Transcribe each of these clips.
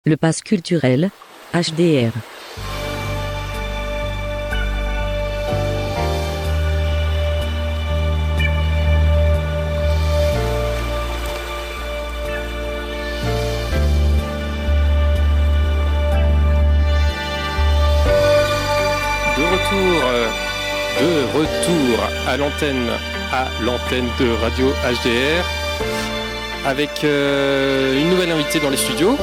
Le pass culturel, HDR. De retour à l'antenne de Radio HDR avec une nouvelle invitée dans les studios,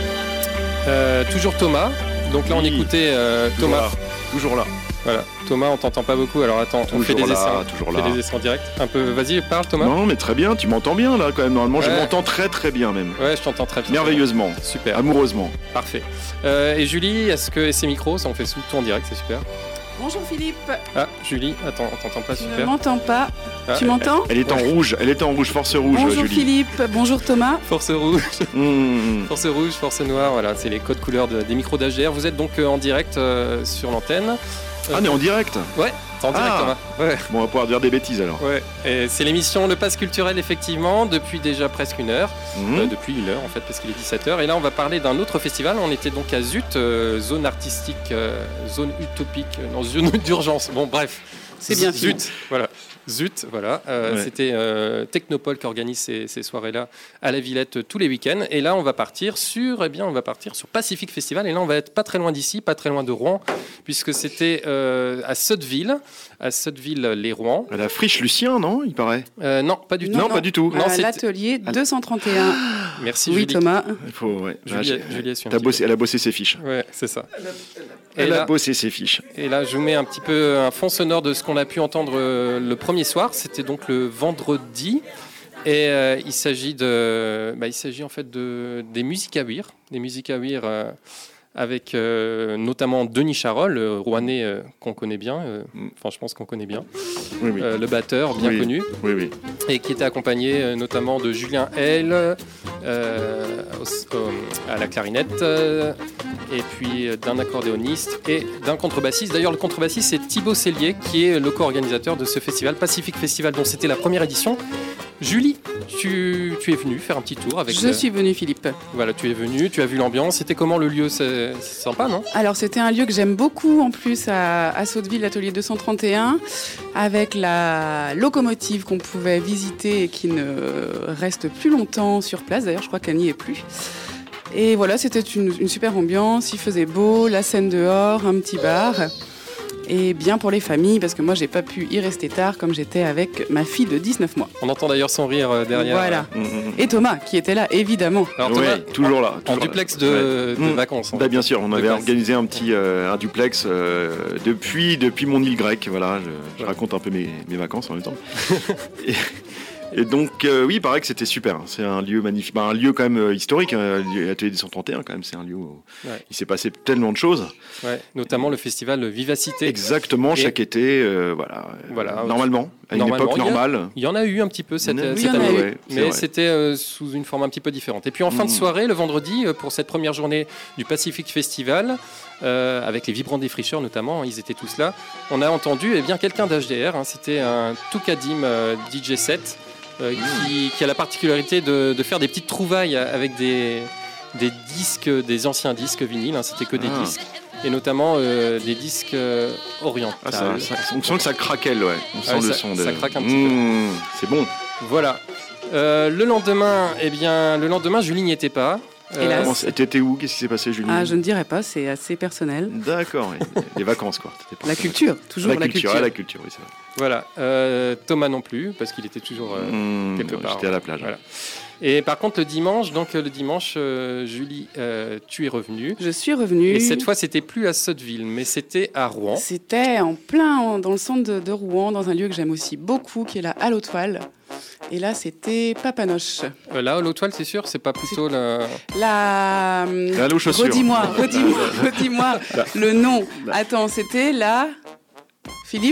toujours Thomas. Donc là on écoutait Thomas. Toujours là. Voilà, Thomas, on t'entend pas beaucoup, alors attends, on fait des essais. Toujours là. Des essais en direct. Un peu, vas-y, parle Thomas. Non, mais très bien, tu m'entends bien là quand même. Normalement, ouais. Je m'entends très très bien même. Ouais, je t'entends très bien. Merveilleusement. Super. Amoureusement. Parfait. Et Julie, est-ce que ces micros, ça on fait tout en direct, c'est super. Bonjour Philippe. Ah, Julie, attends, on t'entend pas super. Je ne m'entends pas. Ah, tu m'entends ? Elle est en rouge, force rouge. Bonjour Julie. Philippe, bonjour Thomas. Force rouge. Force rouge, force noire, voilà, c'est les codes couleurs des micros d'HDR. Vous êtes donc en direct sur l'antenne. On est en direct. Ouais, t'es en direct Thomas. Ouais. Bon, on va pouvoir dire des bêtises alors. Ouais, et c'est l'émission Le Pass Culturel effectivement, depuis déjà presque une heure. Depuis une heure en fait, parce qu'il est 17h. Et là on va parler d'un autre festival. On était donc à Zut, zone artistique, zone utopique, non, zone d'urgence. Bon bref. C'est bien Zut, voilà. Zut, voilà. Ouais. C'était Technopole qui organise ces soirées-là à la Villette tous les week-ends. Et là, on va partir sur Pacific Festival. Et là, on va être pas très loin d'ici, pas très loin de Rouen, puisque c'était à Sotteville-les-Rouen. À la Friche Lucien, non, il paraît. Non, pas du tout. Non, pas du tout. À l'atelier 231. Merci, oui, Julie. Thomas. Il faut, ouais. Julie elle a bossé ses fiches. Ouais, c'est ça. Elle a bossé ses fiches. Et là, je vous mets un petit peu un fond sonore de ce qu'on a pu entendre le premier soir. C'était donc le vendredi. Et il s'agit en fait des musiques à ouïr. Des musiques à ouïr avec notamment Denis Charol, le Rouennais qu'on connaît bien. Enfin, je pense qu'on connaît bien. Oui, oui. Le batteur bien connu. Oui, oui. Et qui était accompagné notamment de Julien Hell à la clarinette, et puis d'un accordéoniste et d'un contrebassiste. D'ailleurs, le contrebassiste, c'est Thibaut Cellier, qui est le co-organisateur de ce festival, Pacific Festival, dont c'était la première édition. Julie, tu es venue faire un petit tour avec... Je suis venue, Philippe. Voilà, tu es venue, tu as vu l'ambiance. C'était comment le lieu ? C'est sympa, non ? Alors, c'était un lieu que j'aime beaucoup, en plus, à Sotteville, l'atelier 231, avec la locomotive qu'on pouvait visiter et qui ne reste plus longtemps sur place. D'ailleurs, je crois qu'elle n'y est plus. Et voilà, c'était une super ambiance. Il faisait beau, la scène dehors, un petit bar. Et bien pour les familles, parce que moi, j'ai pas pu y rester tard, comme j'étais avec ma fille de 19 mois. On entend d'ailleurs son rire derrière. Voilà. Et Thomas, qui était là, évidemment. Alors Thomas, toujours là. En duplex de vacances. Bah, bien sûr, on avait organisé un petit un duplex depuis mon île grecque. Voilà, je raconte un peu mes vacances en même temps. Et donc, oui, il paraît que c'était super. C'est un lieu magnifique. Un lieu quand même historique. L'atelier 231, quand même, c'est un lieu où il s'est passé tellement de choses. Ouais, notamment le festival Vivacité. Exactement, chaque été, voilà. Normalement, à une époque normale. Il y en a eu un petit peu cette année. Mais c'était sous une forme un petit peu différente. Et puis en fin de soirée, le vendredi, pour cette première journée du Pacific Festival, avec les Vibrants Défricheurs notamment, ils étaient tous là. On a entendu quelqu'un d'HDR. C'était un Toukadim DJ set. Qui a la particularité de faire des petites trouvailles avec des disques, des anciens disques vinyles, c'était que des disques, et notamment des disques orientaux. On sent que ça craquelle, ouais. On sent le son. Ça craque un petit peu. C'est bon. Voilà. Le lendemain, Julie n'y était pas. T'étais où ? Qu'est-ce qui s'est passé, Julie ? Je ne dirais pas, c'est assez personnel. D'accord, les vacances, quoi. La culture, toujours la culture. La culture, oui, c'est vrai. Voilà. Thomas non plus, parce qu'il était toujours quelque part. J'étais à la plage. Voilà. Et par contre, le dimanche, Julie, tu es revenue. Je suis revenue. Et cette fois, c'était plus à Sotteville, mais c'était à Rouen. C'était en plein dans le centre de Rouen, dans un lieu que j'aime aussi beaucoup, qui est la Halle aux Toiles. Et là, c'était Papanoche. Là, Halle aux Toiles, c'est sûr, c'est pas plutôt la Halle aux chaussures. Redis-moi le nom. Attends, c'était la... Philippe ?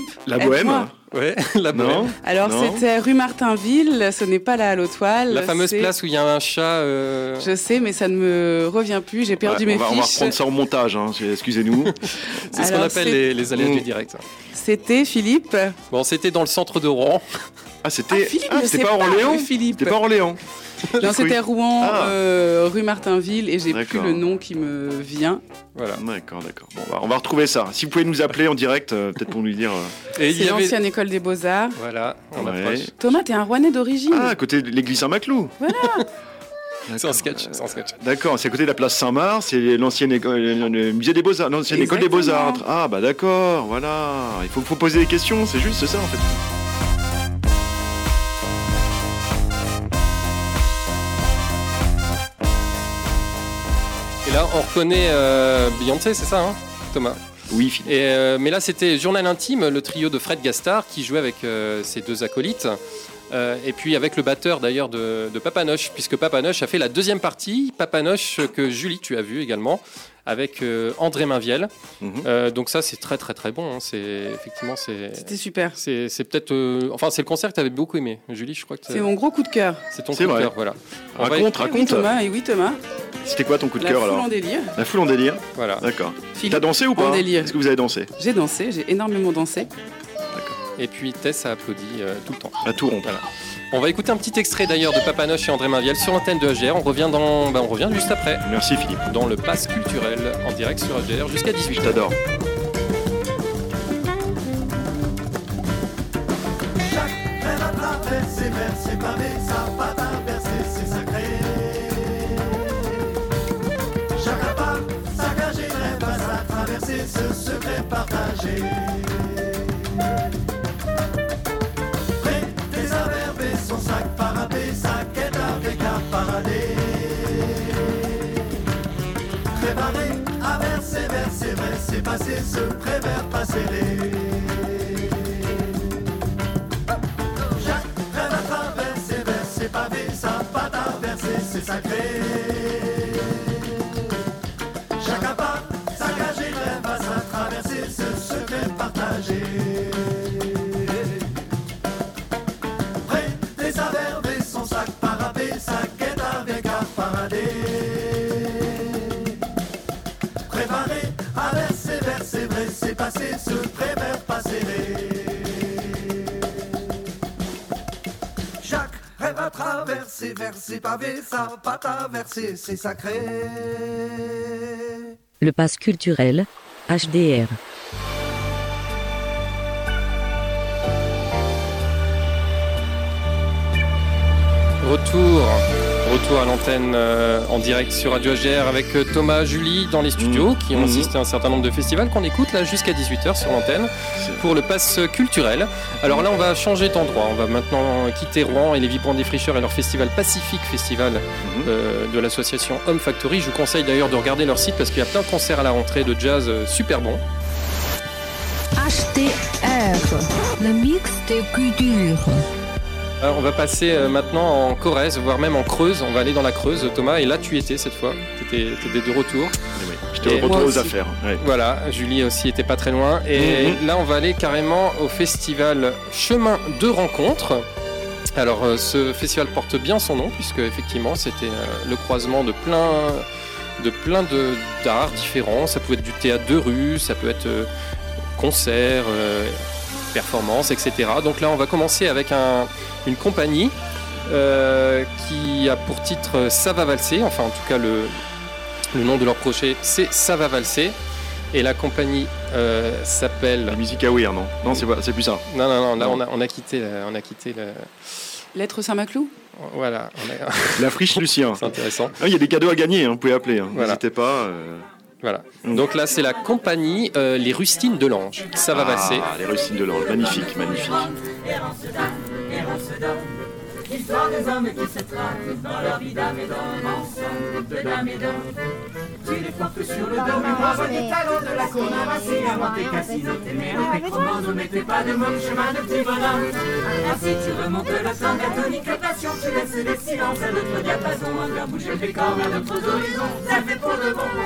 La Bohème. Ouais, la Bohème. Alors, c'était rue Martinville, ce n'est pas la Halle aux Toiles. La fameuse place où il y a un chat... Je sais, mais ça ne me revient plus, j'ai perdu mes fiches. On va reprendre ça en montage, excusez-nous. C'est ce qu'on appelle les aléas du direct. C'était, Philippe ? Bon, c'était dans le centre de Rouen. Ah, c'était pas Orléans. Philippe. C'était pas Orléans. Non, c'était Rouen, rue Martinville, et j'ai plus le nom qui me vient. Voilà. D'accord. Bon, on va retrouver ça. Si vous pouvez nous appeler en direct, peut-être pour nous dire. C'est l'ancienne école des Beaux-Arts. Voilà, on approche. Thomas, t'es un Rouennais d'origine. Ah, à côté de l'église Saint-Maclou. Voilà. Sans sketch. D'accord, c'est à côté de la place Saint-Marc, c'est l'ancienne école, le musée des Beaux-Arts, l'ancienne école des Beaux-Arts. Ah, bah d'accord, voilà. Il faut poser des questions, c'est juste ça en fait. Et là, on reconnaît Beyoncé, c'est ça, hein, Thomas? Oui, Philippe. Mais là, c'était Journal Intime, le trio de Fred Gastard, qui jouait avec ses deux acolytes. Et puis avec le batteur d'ailleurs de Papanoche, puisque Papanoche a fait la deuxième partie, Papanoche que Julie, tu as vu également, avec André Mainviel. Donc ça, c'est très très très bon. Hein. C'était super. C'est peut-être, c'est le concert que tu avais beaucoup aimé, Julie. Je crois que c'est mon gros coup de cœur. C'est ton coup de cœur, voilà. Raconte. Oui, Thomas. C'était quoi ton coup de cœur alors? La foule en délire. La foule en délire. Voilà. D'accord. T'as dansé ou pas? Est-ce que vous avez dansé? J'ai dansé, j'ai énormément dansé. Et puis Tess a applaudi tout le temps. À tout rond. Voilà. On va écouter un petit extrait d'ailleurs de Papanoche et André Mainviel sur l'antenne de HDR. On revient juste après. Merci Philippe. Dans le Pass Culturel en direct sur HDR jusqu'à 18h. Je t'adore. Chaque rêve à travers ses vers, ses pavés, sa patte inversée, c'est sacré. Chaque pas saccagé rêve à traverser ce secret partagé. Son sac parapé, sa quête avec un paradis. Préparé à verser, c'est passé, ce prévert passé. Chaque rêve à travers ses vers, ses pavés, sa patte à verser, c'est sacré. Chaque pas saccagé rêve à sa traversée, ce secret partagé. C'est passé, ce prévert passé. Chaque rêve à traverser, versé pavé, sa patte à verser, c'est sacré. Le Pass Culturel, HDR. Retour à l'antenne en direct sur Radio HDR avec Thomas, Julie dans les studios qui ont assisté à un certain nombre de festivals qu'on écoute là jusqu'à 18h sur l'antenne pour le Pass Culturel. Alors là on va changer d'endroit, on va maintenant quitter Rouen et les Vibrants Défricheurs et leur festival Pacifique Festival de l'association Home Factory. Je vous conseille d'ailleurs de regarder leur site parce qu'il y a plein de concerts à la rentrée de jazz super bons. HDR, le mix de culture. Alors on va passer maintenant en Corrèze, voire même en Creuse. On va aller dans la Creuse, Thomas. Et là, tu étais cette fois. Tu étais de retour. Oui, j'étais de retour aux affaires. Ouais. Voilà, Julie aussi était pas très loin. Et là, on va aller carrément au festival Chemin de Rencontre. Alors, ce festival porte bien son nom, puisque effectivement, c'était le croisement de plein d'arts différents. Ça peut être du théâtre de rue, ça peut être concert, performance, etc. Donc là, on va commencer avec une compagnie qui a pour titre Ça va valser. Enfin, en tout cas, le nom de leur projet, c'est Ça va valser. Et la compagnie s'appelle... La musique à ouïr, non? Non, c'est plus ça. Non. Là, on a quitté Lettre Saint-Maclou. Voilà. La friche Lucien. C'est intéressant. Il y a des cadeaux à gagner, vous pouvez appeler. Voilà. N'hésitez pas. Voilà. Donc là, c'est la compagnie Les Rustines de l'Ange. Ça va valser. Les Rustines de l'Ange. Magnifique. L'histoire des hommes qui se traquent dans leur vie d'âme et d'homme, ensemble de dames et d'hommes. Tu les portes sur le dos, mais moi, des talons de la cour ramassés, inventez casino, tes mères, tes commandes, mettez pas de mots, chemin de petit bonhomme. Ainsi tu remontes le temps, diatonique la passion, tu laisses les silences à d'autres diapasons, un faire bouger tes corps à d'autres horizons, ça fait pour de bon.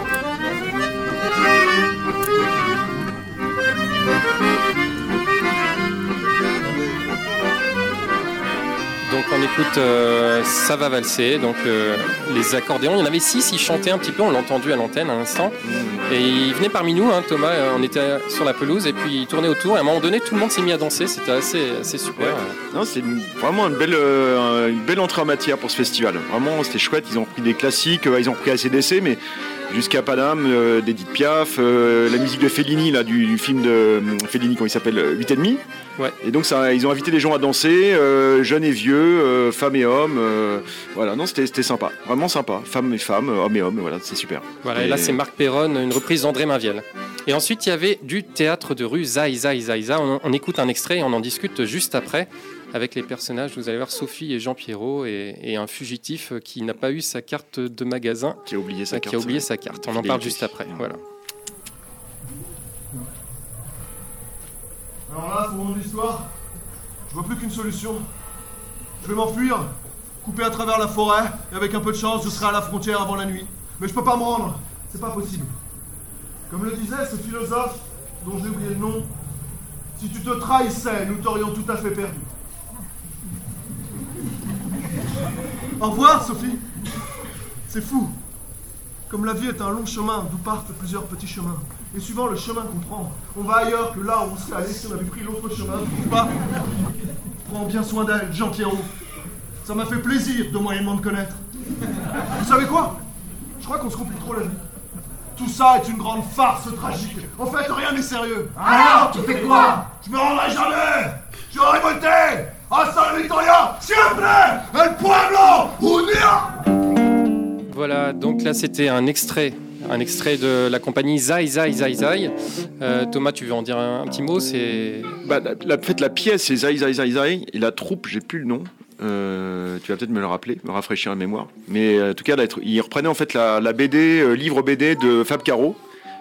Donc on écoute Ça va valser, donc les accordéons, il y en avait 6, ils chantaient un petit peu, on l'a entendu à l'antenne à l'instant, et ils venaient parmi nous, hein, Thomas, on était sur la pelouse, et puis ils tournaient autour, et à un moment donné, tout le monde s'est mis à danser, c'était assez super. Ouais. Non, c'est vraiment une belle entrée en matière pour ce festival, vraiment c'était chouette, ils ont pris des classiques, ils ont pris AC/DC, mais jusqu'à Paname, d'Edith Piaf, la musique de Fellini, là, du film de Fellini, comment il s'appelle, 8,5. Ouais. Et donc ils ont invité les gens à danser, jeunes et vieux, femmes et hommes. Voilà, non, c'était sympa, vraiment sympa. Femmes et femmes, hommes et hommes, voilà, c'est super. Voilà, et là c'est Marc Perron, une reprise d'André Mainviel. Et ensuite il y avait du théâtre de rue, Zai. On écoute un extrait et on en discute juste après. Avec les personnages, vous allez voir Sophie et Jean Pierrot et un fugitif qui n'a pas eu sa carte de magasin. Qui a oublié sa carte. On en parle juste après. Voilà. Alors là, pour mon histoire, je vois plus qu'une solution. Je vais m'enfuir, couper à travers la forêt, et avec un peu de chance, je serai à la frontière avant la nuit. Mais je peux pas me rendre, c'est pas possible. Comme le disait ce philosophe, dont j'ai oublié le nom, si tu te trahissais, nous t'aurions tout à fait perdu. Au revoir, Sophie. C'est fou. Comme la vie est un long chemin d'où partent plusieurs petits chemins. Et suivant le chemin qu'on prend, on va ailleurs que là où on serait allé si on avait pris l'autre chemin. Tu trouves pas ? Prends bien soin d'elle, Jean Pierrot. Ça m'a fait plaisir de moyennement te connaître. Vous savez quoi ? Je crois qu'on se complique trop la vie. Tout ça est une grande farce tragique. En fait, rien n'est sérieux. Alors, tu fais quoi ? Je me rendrai jamais. Je vais révolter. Hasta la victoria, siempre, el pueblo unido. Voilà, donc là c'était un extrait de la compagnie Zai. Thomas, tu veux en dire un petit mot ? La pièce c'est Zai, et la troupe, j'ai plus le nom. Tu vas peut-être me le rappeler, me rafraîchir la mémoire. Mais en tout cas, là, il reprenait en fait la BD, livre BD de Fab Caro.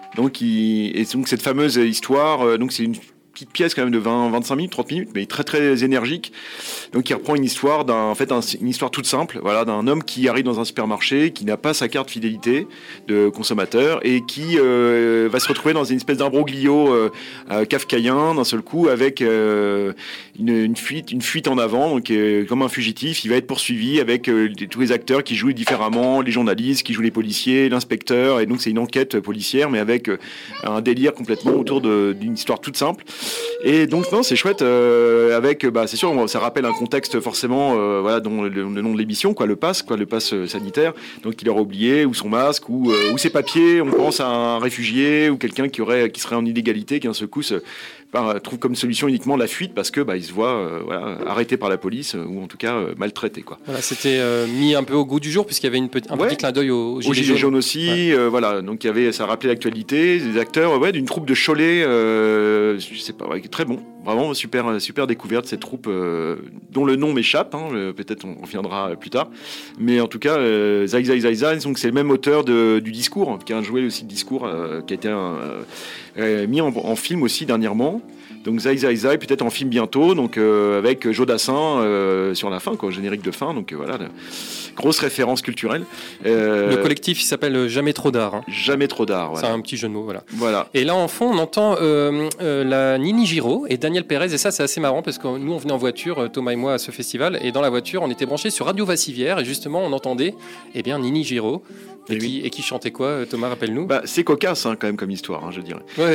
Et donc cette fameuse histoire, donc c'est une petite pièce quand même de 25 minutes, 30 minutes, mais très très énergique. Donc il reprend une histoire une histoire toute simple, voilà, d'un homme qui arrive dans un supermarché, qui n'a pas sa carte fidélité de consommateur et qui va se retrouver dans une espèce d'imbroglio kafkaïen d'un seul coup avec une fuite en avant, donc comme un fugitif, il va être poursuivi avec tous les acteurs qui jouent différemment, les journalistes qui jouent les policiers, l'inspecteur, et donc c'est une enquête policière mais avec un délire complètement autour d'une histoire toute simple. Et donc non, c'est chouette c'est sûr, ça rappelle un contexte forcément voilà, dont le nom de l'émission, le pass sanitaire, donc il aurait oublié, ou son masque, ou ses papiers. On pense à un réfugié ou quelqu'un qui serait en illégalité, qui d'un seul coup trouve comme solution uniquement la fuite parce que il se voit arrêté par la police ou en tout cas maltraité, quoi. Voilà, c'était mis un peu au goût du jour puisqu'il y avait un petit clin d'œil aux gilets jaunes aussi. Ouais. Voilà, donc ça rappelait l'actualité, des acteurs d'une troupe de Cholet, je sais pas, très bon, vraiment super découverte cette troupe dont le nom m'échappe, peut-être on reviendra plus tard, mais en tout cas Zai, donc c'est le même auteur du Discours, qui a joué aussi le Discours, qui a été mis en film aussi dernièrement. Donc Zai, peut-être en film bientôt, donc avec Joe Dassin sur la fin, générique de fin, donc voilà, grosse référence culturelle. Le collectif, il s'appelle Jamais trop d'art. Jamais trop d'art, voilà. C'est un petit jeu de mots, voilà. Et là, en fond, on entend la Nini Giraud et Daniel Pérez, et ça, c'est assez marrant, parce que nous, on venait en voiture, Thomas et moi, à ce festival, et dans la voiture, on était branchés sur Radio Vassivière, et justement, on entendait Nini Giraud. Et qui chantait quoi, Thomas, rappelle-nous ? C'est cocasse quand même comme histoire, je dirais. Ouais.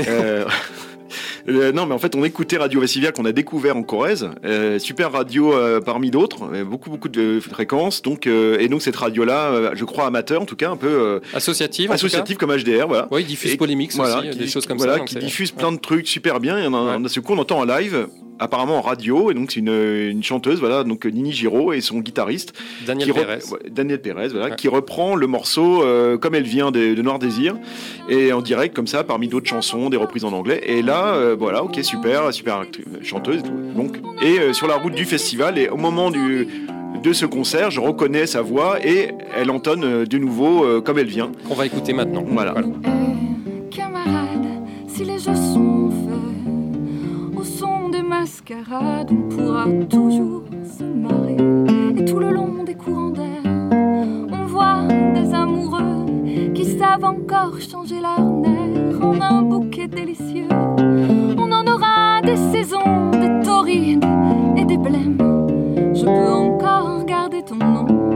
Non, mais en fait, on écoutait Radio Vassivière qu'on a découvert en Corrèze, super radio parmi d'autres, beaucoup de fréquences. Donc, et donc cette radio-là, je crois amateur, en tout cas un peu associative comme HDR, voilà. Oui, diffuse Polémix aussi, des choses comme ça. Voilà, qui diffuse plein de trucs super bien. Et ce coup, on entend en live. Apparemment en radio, et donc c'est une chanteuse, voilà, donc Nini Giraud et son guitariste Daniel Pérez, voilà, qui reprend le morceau comme elle vient de Noir Désir, et en direct comme ça, parmi d'autres chansons, des reprises en anglais. Et là, voilà, ok, super chanteuse. Donc, et sur la route du festival, et au moment de ce concert, je reconnais sa voix et elle entonne de nouveau comme elle vient. On va écouter maintenant. Voilà. Camarades, si les jeux sont faits au son des mascarades, on pourra toujours se marrer. Et tout le long des courants d'air, on voit des amoureux qui savent encore changer leur nerf en un bouquet délicieux. On en aura des saisons, des torrides et des blêmes. Je peux encore garder ton nom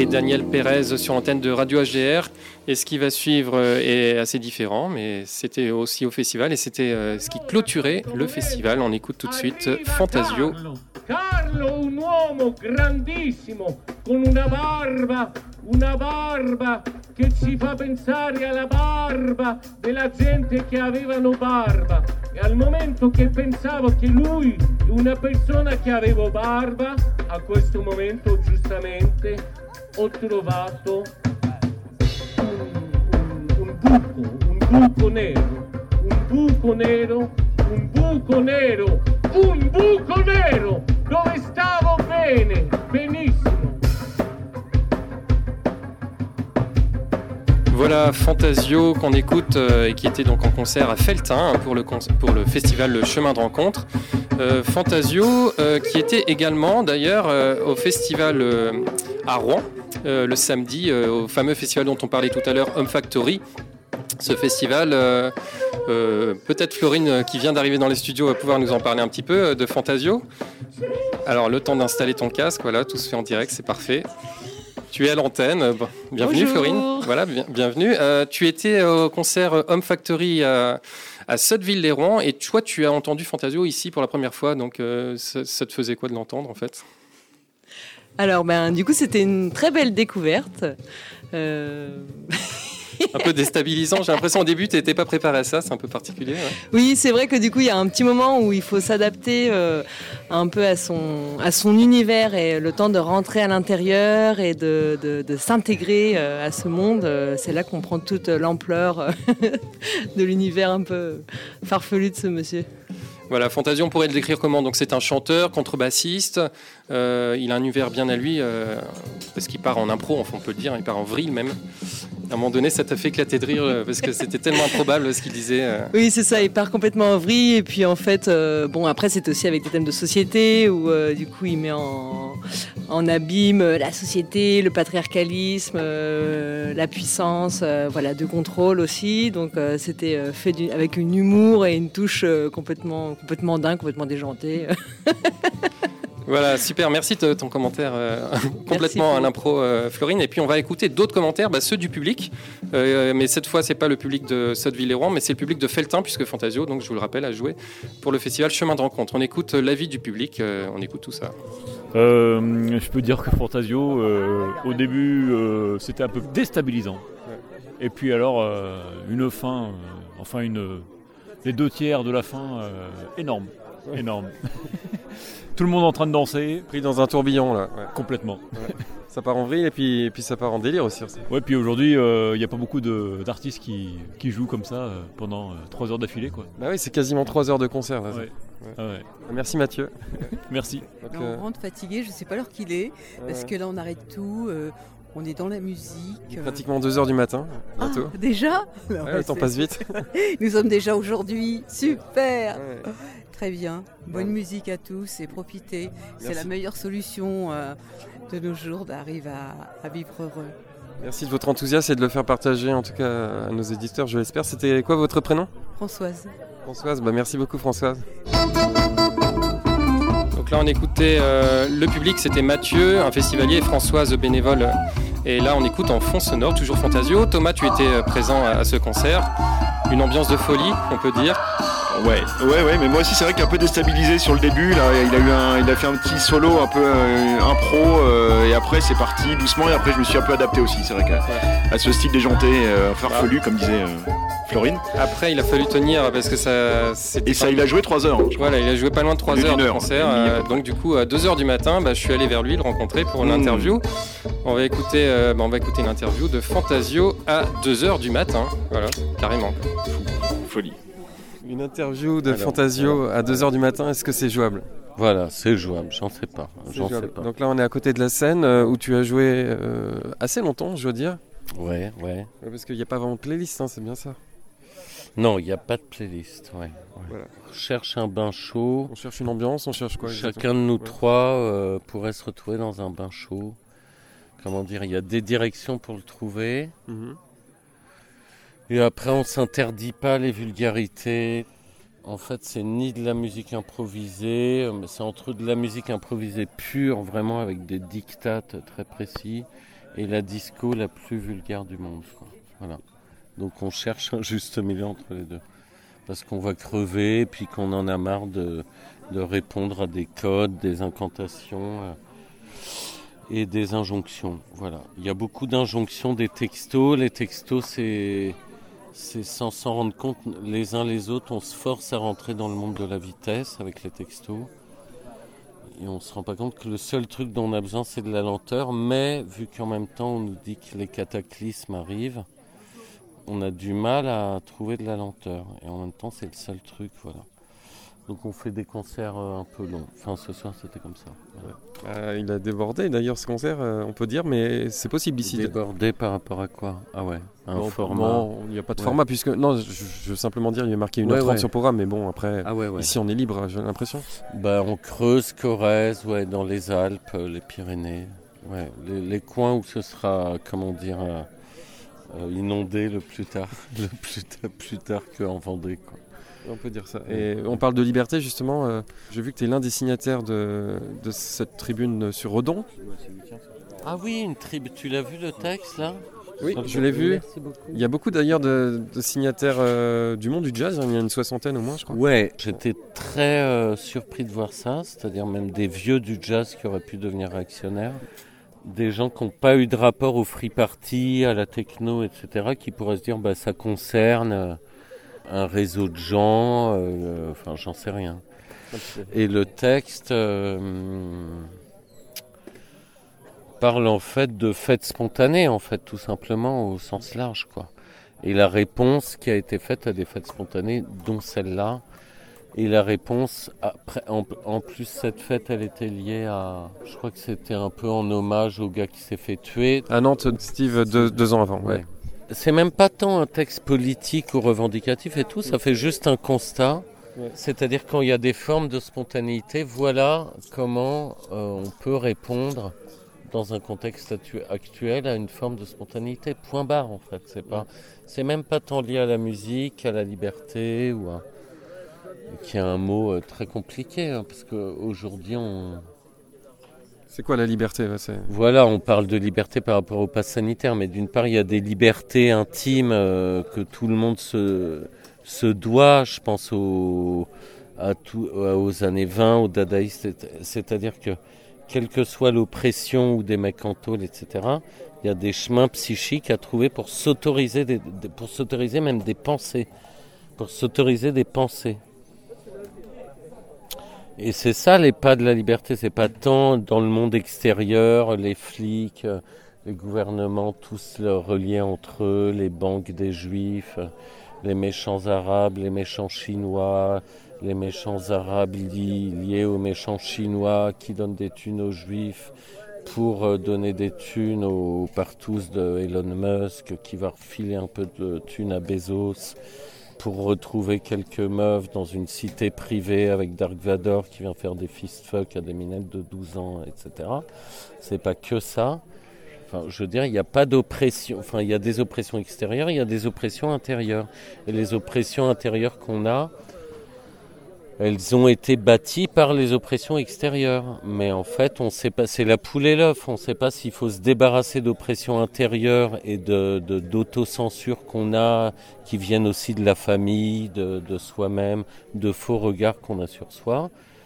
et Daniel Pérez sur l'antenne de Radio HDR. Et ce qui va suivre est assez différent, mais c'était aussi au festival et c'était ce qui clôturait le festival. On écoute tout de suite Fantasio. Carlo, un uomo grandissimo, con una barba che ci fa pensare alla barba della gente che avevano barba. E al momento che pensavo che lui, una persona che aveva barba, a questo momento giustamente ho trovato un buco nero, dove stavo bene, benissimo. Voilà Fantasio qu'on écoute et qui était donc en concert à Felletin pour le festival Le Chemin de Rencontre. Fantasio qui était également d'ailleurs au festival à Rouen le samedi, au fameux festival dont on parlait tout à l'heure, Home Factory. Ce festival, peut-être Florine qui vient d'arriver dans les studios va pouvoir nous en parler un petit peu de Fantasio. Alors le temps d'installer ton casque, voilà, tout se fait en direct, c'est parfait. Tu es à l'antenne, bienvenue. Bonjour. Florine. Voilà, bienvenue. Tu étais au concert Home Factory à Sotteville-lès-Rouen et toi tu as entendu Fantasio ici pour la première fois, donc ça te faisait quoi de l'entendre en fait ? Alors du coup c'était une très belle découverte. Un peu déstabilisant, j'ai l'impression au début tu n'étais pas préparé à ça, c'est un peu particulier. Ouais. Oui, c'est vrai que du coup il y a un petit moment où il faut s'adapter un peu à son univers et le temps de rentrer à l'intérieur et de s'intégrer à ce monde. C'est là qu'on prend toute l'ampleur de l'univers un peu farfelu de ce monsieur. Voilà, Fantasio, on pourrait le décrire comment ? Donc c'est un chanteur, contrebassiste, il a un univers bien à lui, parce qu'il part en impro, enfin on peut le dire, il part en vrille même. À un moment donné, ça t'a fait éclater de rire, parce que c'était tellement improbable ce qu'il disait. Oui, c'est ça, il part complètement en vrille, et puis en fait, après c'est aussi avec des thèmes de société, où du coup il met en abîme la société, le patriarcalisme, la puissance, de contrôle aussi, donc c'était fait avec un humour et une touche complètement dingue, complètement déjantée. Voilà, super, merci de ton commentaire complètement à l'impro, Florine. Et puis on va écouter d'autres commentaires, ceux du public. Mais cette fois, c'est pas le public de Sotteville-lès-Rouen, mais c'est le public de Felletin, puisque Fantasio, donc je vous le rappelle, a joué pour le festival Chemin de Rencontre. On écoute l'avis du public, on écoute tout ça. Je peux dire que Fantasio, au début, c'était un peu déstabilisant. Et puis alors, une fin, les 2/3 de la fin, énorme. Tout le monde en train de danser. Pris dans un tourbillon là. Ouais. Complètement. Ouais. Ça part en vrille et puis ça part en délire aussi. Ouais, puis aujourd'hui, il n'y a pas beaucoup d'artistes qui jouent comme ça pendant 3 heures d'affilée, quoi. Bah oui, c'est quasiment 3 heures de concert. Là, ouais. Ah ouais. Merci Mathieu. Merci. Donc, on rentre fatigué, je ne sais pas l'heure qu'il est, parce que là on arrête tout. On est dans la musique. Pratiquement 2h du matin, bientôt. Ah, déjà ? Le temps passe vite. Nous sommes déjà aujourd'hui. Super ! Ouais. Très bien. Bonne musique à tous et profitez. Merci. C'est la meilleure solution de nos jours d'arriver à vivre heureux. Merci de votre enthousiasme et de le faire partager en tout cas à nos éditeurs, je l'espère. C'était quoi votre prénom ? Françoise. Françoise, merci beaucoup Françoise. Donc là on écoutait le public, c'était Mathieu, un festivalier, et Françoise, bénévole. Et là on écoute en fond sonore, toujours Fantasio. Thomas, tu étais présent à ce concert. Une ambiance de folie, on peut dire. Ouais, mais moi aussi c'est vrai qu'il est un peu déstabilisé sur le début. Là, il a fait un petit solo un peu impro et après c'est parti doucement et après je me suis un peu adapté aussi. C'est vrai qu'à ce style déjanté, farfelu comme disait Florine. Après il a fallu tenir parce que il a joué 3 heures. Voilà, il a joué pas loin de 3 heures de concert. Donc du coup à 2h du matin, je suis allé vers lui le rencontrer pour l'interview. On va écouter l'interview de Fantasio à 2h du matin. Voilà, carrément. Folie. Une interview de Fantasio à 2h du matin, est-ce que c'est jouable ? Voilà, c'est jouable, j'en sais pas. Donc là, on est à côté de la scène où tu as joué assez longtemps, je dois dire. Ouais. Parce qu'il n'y a pas vraiment de playlist, c'est bien ça ? Non, il n'y a pas de playlist, ouais. Voilà. On cherche un bain chaud. On cherche une ambiance, on cherche quoi ? Chacun de nous trois pourrait se retrouver dans un bain chaud. Comment dire, il y a des directions pour le trouver. Mm-hmm. Et après, on ne s'interdit pas les vulgarités. En fait, c'est ni de la musique improvisée, mais c'est entre de la musique improvisée pure, vraiment avec des dictates très précis, et la disco la plus vulgaire du monde, quoi. Voilà. Donc on cherche un juste milieu entre les deux. Parce qu'on va crever, puis qu'on en a marre de répondre à des codes, des incantations et des injonctions. Voilà. Il y a beaucoup d'injonctions, des textos. Les textos, c'est sans s'en rendre compte, les uns les autres, on se force à rentrer dans le monde de la vitesse avec les textos. Et on ne se rend pas compte que le seul truc dont on a besoin, c'est de la lenteur. Mais vu qu'en même temps, on nous dit que les cataclysmes arrivent, on a du mal à trouver de la lenteur. Et en même temps, c'est le seul truc, voilà. Donc on fait des concerts un peu longs. Enfin, ce soir, c'était comme ça. Voilà. Il a débordé d'ailleurs ce concert, on peut dire, mais c'est possible ici. Débordé par rapport à quoi? Ah ouais, format. Non, il n'y a pas de format, puisque... Non, je veux simplement dire, il est marqué 1h30 sur le programme, mais bon, après, ici on est libre, j'ai l'impression. On creuse, Corrèze, dans les Alpes, les Pyrénées. Ouais, les coins où ce sera, inondé le plus tard qu'en Vendée, quoi. On peut dire ça. Et on parle de liberté, justement. J'ai vu que tu es l'un des signataires de cette tribune sur Redon. Ah oui, une tribune. Tu l'as vu le texte, là? Oui, je l'ai vu. Il y a beaucoup d'ailleurs de signataires du monde du jazz. Il y en a une 60aine au moins, je crois. Ouais, j'étais très surpris de voir ça. C'est-à-dire même des vieux du jazz qui auraient pu devenir réactionnaires. Des gens qui n'ont pas eu de rapport au free party, à la techno, etc., qui pourraient se dire ça concerne un réseau de gens, j'en sais rien. Et le texte parle en fait de fêtes spontanées, en fait, tout simplement au sens large, quoi. Et la réponse qui a été faite à des fêtes spontanées, dont celle-là. Et la réponse, après, en plus cette fête, elle était liée à... Je crois que c'était un peu en hommage au gars qui s'est fait tuer. À Nantes, Steve, deux ans avant. Ouais. C'est même pas tant un texte politique ou revendicatif et tout, ça fait juste un constat. Ouais. C'est-à-dire quand il y a des formes de spontanéité, voilà comment on peut répondre dans un contexte actuel à une forme de spontanéité. Point barre, en fait. C'est même pas tant lié à la musique, à la liberté ou à... qui est un mot très compliqué, hein, parce qu'aujourd'hui C'est quoi la liberté? Voilà, on parle de liberté par rapport au pass sanitaire, mais d'une part, il y a des libertés intimes que tout le monde se doit, je pense aux années 20, aux dadaïstes, c'est-à-dire que quelle que soit l'oppression ou des mecs en tôle, etc., il y a des chemins psychiques à trouver pour s'autoriser même des pensées, pour s'autoriser des pensées. Et c'est ça les pas de la liberté, c'est pas tant dans le monde extérieur, les flics, les gouvernements, tous reliés entre eux, les banques des juifs, les méchants arabes, les méchants chinois, les méchants arabes liés aux méchants chinois qui donnent des thunes aux juifs pour donner des thunes aux partous de Elon Musk qui va refiler un peu de thunes à Bezos, pour retrouver quelques meufs dans une cité privée avec Dark Vador qui vient faire des fist-fuck à des minettes de 12 ans, etc. C'est pas que ça. Enfin, je veux dire, il n'y a pas d'oppression. Enfin, il y a des oppressions extérieures, il y a des oppressions intérieures. Et les oppressions intérieures qu'on a, elles ont été bâties par les oppressions extérieures. Mais en fait, on sait pas, c'est la poule et l'œuf. On ne sait pas s'il faut se débarrasser d'oppressions intérieures et d'autocensure qu'on a, qui viennent aussi de la famille, de soi-même, de faux regards qu'on a sur soi,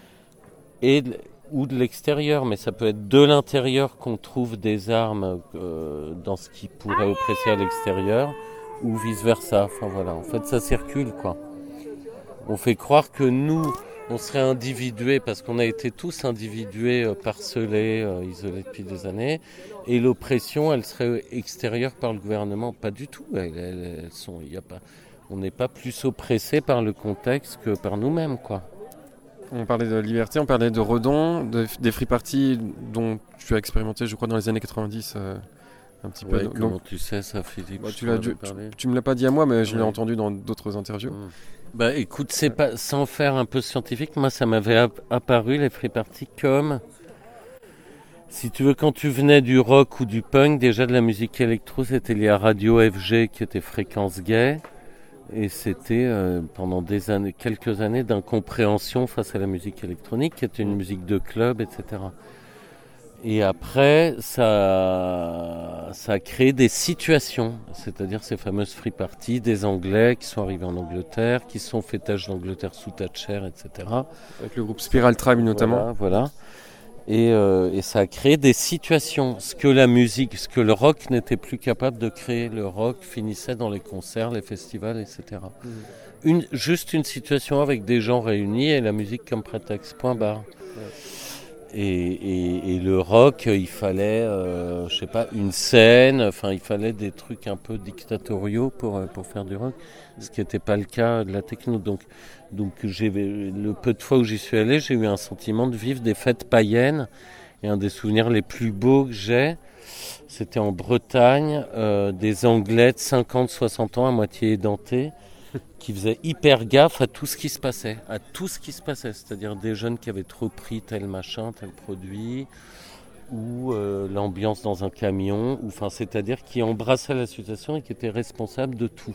ou de l'extérieur. Mais ça peut être de l'intérieur qu'on trouve des armes dans ce qui pourrait oppresser à l'extérieur, ou vice-versa. Enfin voilà, en fait, ça circule, quoi. On fait croire que nous, on serait individués, parce qu'on a été tous individués, parcelés, isolés depuis des années, et l'oppression, elle serait extérieure par le gouvernement. Pas du tout. On n'est pas plus oppressés par le contexte que par nous-mêmes, quoi. On parlait de liberté, on parlait de Redon, des free parties dont tu as expérimenté, je crois, dans les années 90. Un petit peu. Comment tu sais ça, Philippe? Tu me l'as pas dit à moi, mais je l'ai entendu dans d'autres interviews. Écoute, c'est pas, sans faire un peu scientifique, moi ça m'avait apparu les free parties comme, si tu veux, quand tu venais du rock ou du punk, déjà de la musique électro, c'était lié à Radio FG qui était Fréquence Gay, et c'était pendant quelques années d'incompréhension face à la musique électronique qui était une musique de club, etc. Et après, ça a créé des situations, c'est-à-dire ces fameuses free parties des Anglais qui sont arrivés en Angleterre, qui sont fêtages d'Angleterre sous Thatcher, etc. Avec le groupe Spiral Tribe notamment. Voilà. Et ça a créé des situations, ce que la musique, ce que le rock n'était plus capable de créer. Le rock finissait dans les concerts, les festivals, etc. Juste une situation avec des gens réunis et la musique comme prétexte, point barre. Et le rock, il fallait, je sais pas, une scène, enfin il fallait des trucs un peu dictatoriaux pour faire du rock, ce qui n'était pas le cas de la techno. Donc le peu de fois où j'y suis allé, j'ai eu un sentiment de vivre des fêtes païennes. Et un des souvenirs les plus beaux que j'ai, c'était en Bretagne, des Anglais de 50-60 ans à moitié édentés, qui faisaient hyper gaffe à tout ce qui se passait, c'est-à-dire des jeunes qui avaient trop pris tel machin, tel produit, ou l'ambiance dans un camion, c'est-à-dire qui embrassaient la situation et qui étaient responsables de tout.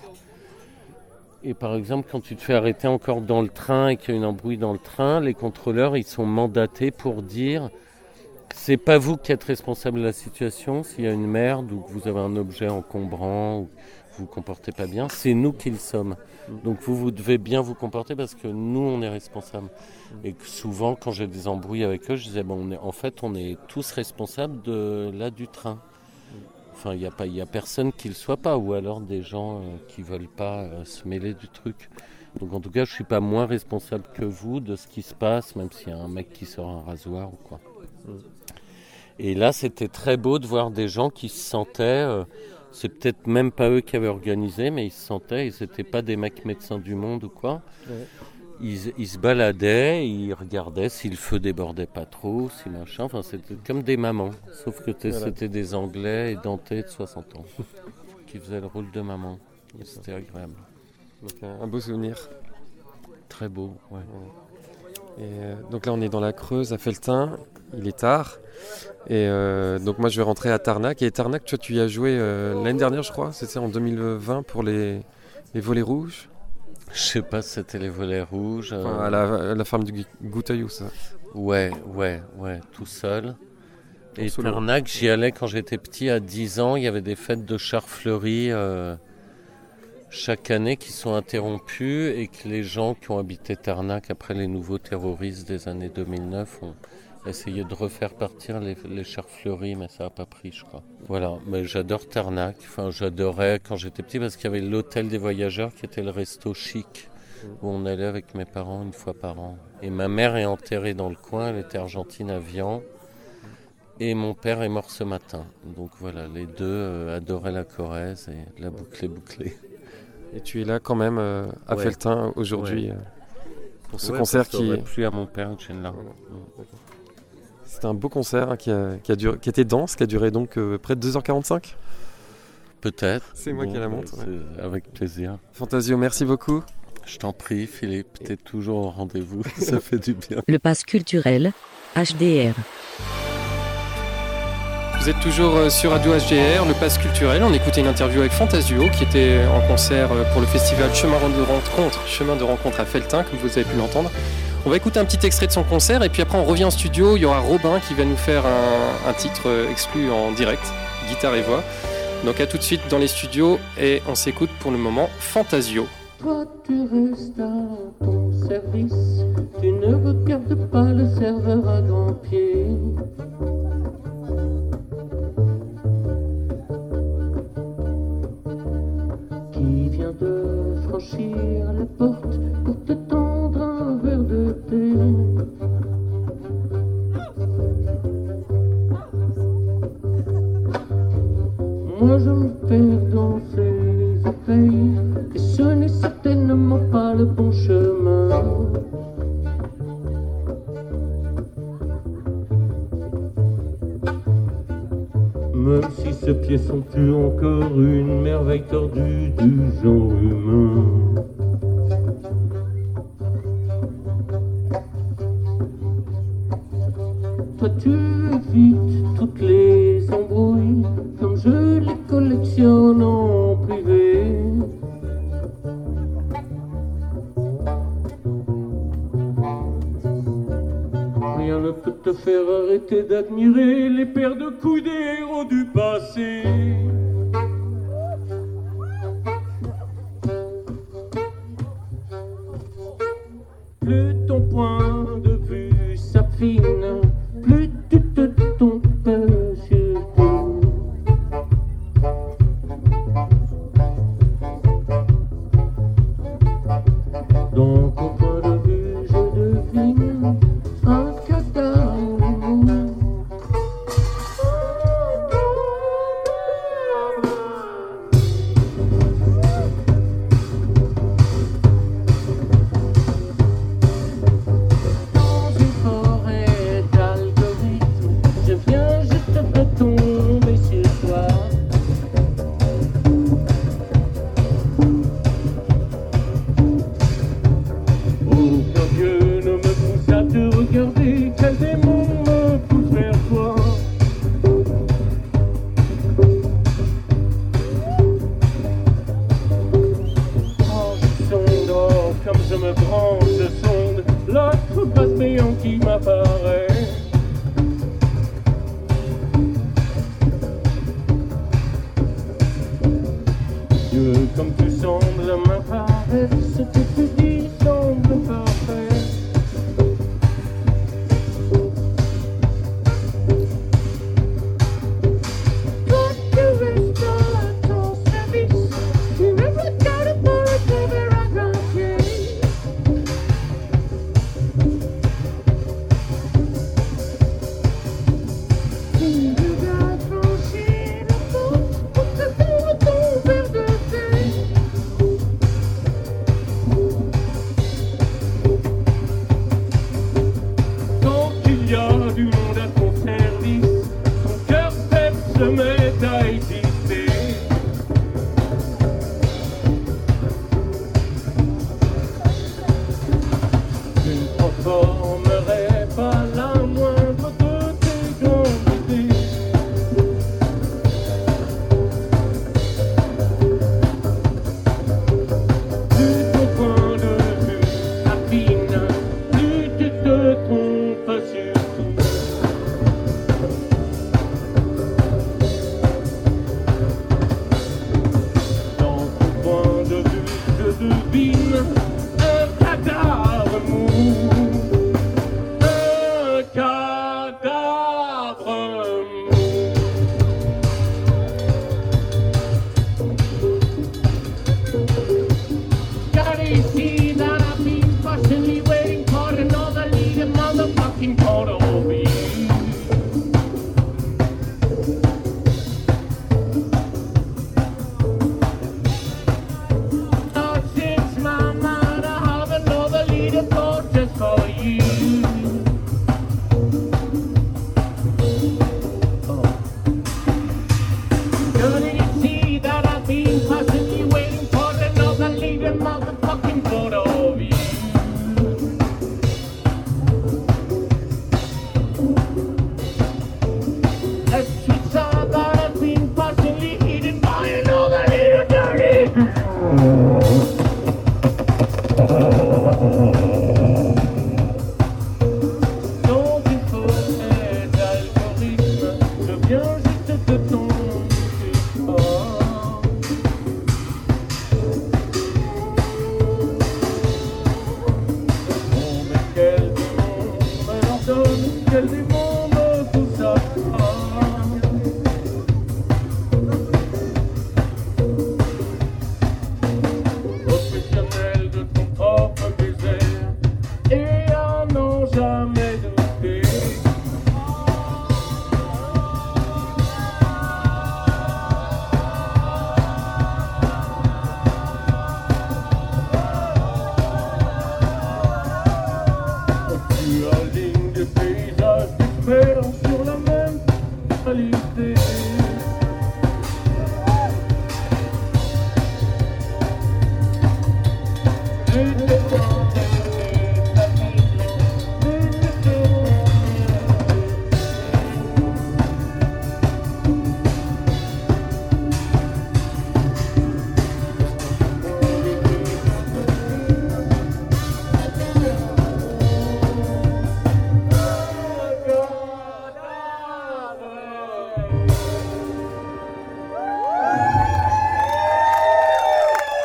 Et par exemple, quand tu te fais arrêter encore dans le train et qu'il y a une embrouille dans le train, les contrôleurs, ils sont mandatés pour dire « c'est pas vous qui êtes responsable de la situation, s'il y a une merde ou que vous avez un objet encombrant ou vous vous comportez pas bien, c'est nous qui le sommes. Donc vous devez bien vous comporter parce que nous, on est responsables. » Et que souvent, quand j'ai des embrouilles avec eux, je disais on est tous responsables du train. Enfin, il y a personne qui le soit pas, ou alors des gens qui veulent pas se mêler du truc. Donc en tout cas, je suis pas moins responsable que vous de ce qui se passe, même s'il y a un mec qui sort un rasoir ou quoi. Et là, c'était très beau de voir des gens qui se sentaient, c'est peut-être même pas eux qui avaient organisé, mais ils se sentaient, ils n'étaient pas des mecs médecins du monde ou quoi. Ouais. Ils se baladaient, ils regardaient si le feu débordait pas trop, si machin. Enfin, c'était comme des mamans, sauf que c'était des Anglais édentés de 60 ans qui faisaient le rôle de maman. Et c'était agréable. Donc un beau souvenir. Très beau, ouais. Et donc là, on est dans la Creuse, à Felletin. Il est tard. Et donc moi, je vais rentrer à Tarnac. Et Tarnac, tu y as joué l'année dernière, je crois. C'était en 2020 pour les volets rouges. Je sais pas si c'était les volets rouges. À la ferme du Gouteillou, ça. Ouais, tout seul. Et Tarnac, j'y allais quand j'étais petit, à 10 ans. Il y avait des fêtes de chars fleuris chaque année qui sont interrompues et que les gens qui ont habité Tarnac après les nouveaux terroristes des années 2009 ont essayé de refaire partir les chars fleuris, mais ça n'a pas pris, je crois. Voilà, mais j'adore Tarnac. Enfin, j'adorais quand j'étais petit parce qu'il y avait l'hôtel des voyageurs qui était le resto chic où on allait avec mes parents une fois par an. Et ma mère est enterrée dans le coin, elle était argentine à Vian. Et mon père est mort ce matin. Donc voilà, les deux adoraient la Corrèze et la bouclée. Et tu es là quand même à Felletin aujourd'hui pour ce concert qui aurait plu à mon père que je vienne là. C'était un beau concert qui était dense, qui a duré donc près de 2h45. Peut-être. C'est moi qui la montre. Avec plaisir. Fantasio, merci beaucoup. Je t'en prie, Philippe, t'es toujours au rendez-vous, ça fait du bien. Le pass culturel, HDR. Vous êtes toujours sur Radio HDR, le pass culturel. On écoutait une interview avec Fantasio qui était en concert pour le festival Chemin de rencontre à Felletin, comme vous avez pu l'entendre. On va écouter un petit extrait de son concert et puis après on revient en studio. Il y aura Robin qui va nous faire un titre exclu en direct, guitare et voix. Donc à tout de suite dans les studios et on s'écoute pour le moment Fantasio. Toi tu restes à ton service, tu ne regardes pas le serveur à grands pieds. Qui vient de franchir la porte pour te tendre un verre de thé. Moi je me perds dans ses oreilles et ce n'est certainement pas le bon chemin. Même si ces pieds sont plus encore une merveille tordue du genre humain. Toi tu évites toutes les embrouilles comme je les collectionne en privé. Rien ne peut te te faire arrêter d'admirer les paires de couilles des héros du passé. Plus ton point de vue s'affine, plus tu te trompes sur tout. Donc au point de vue je devine un cadavre.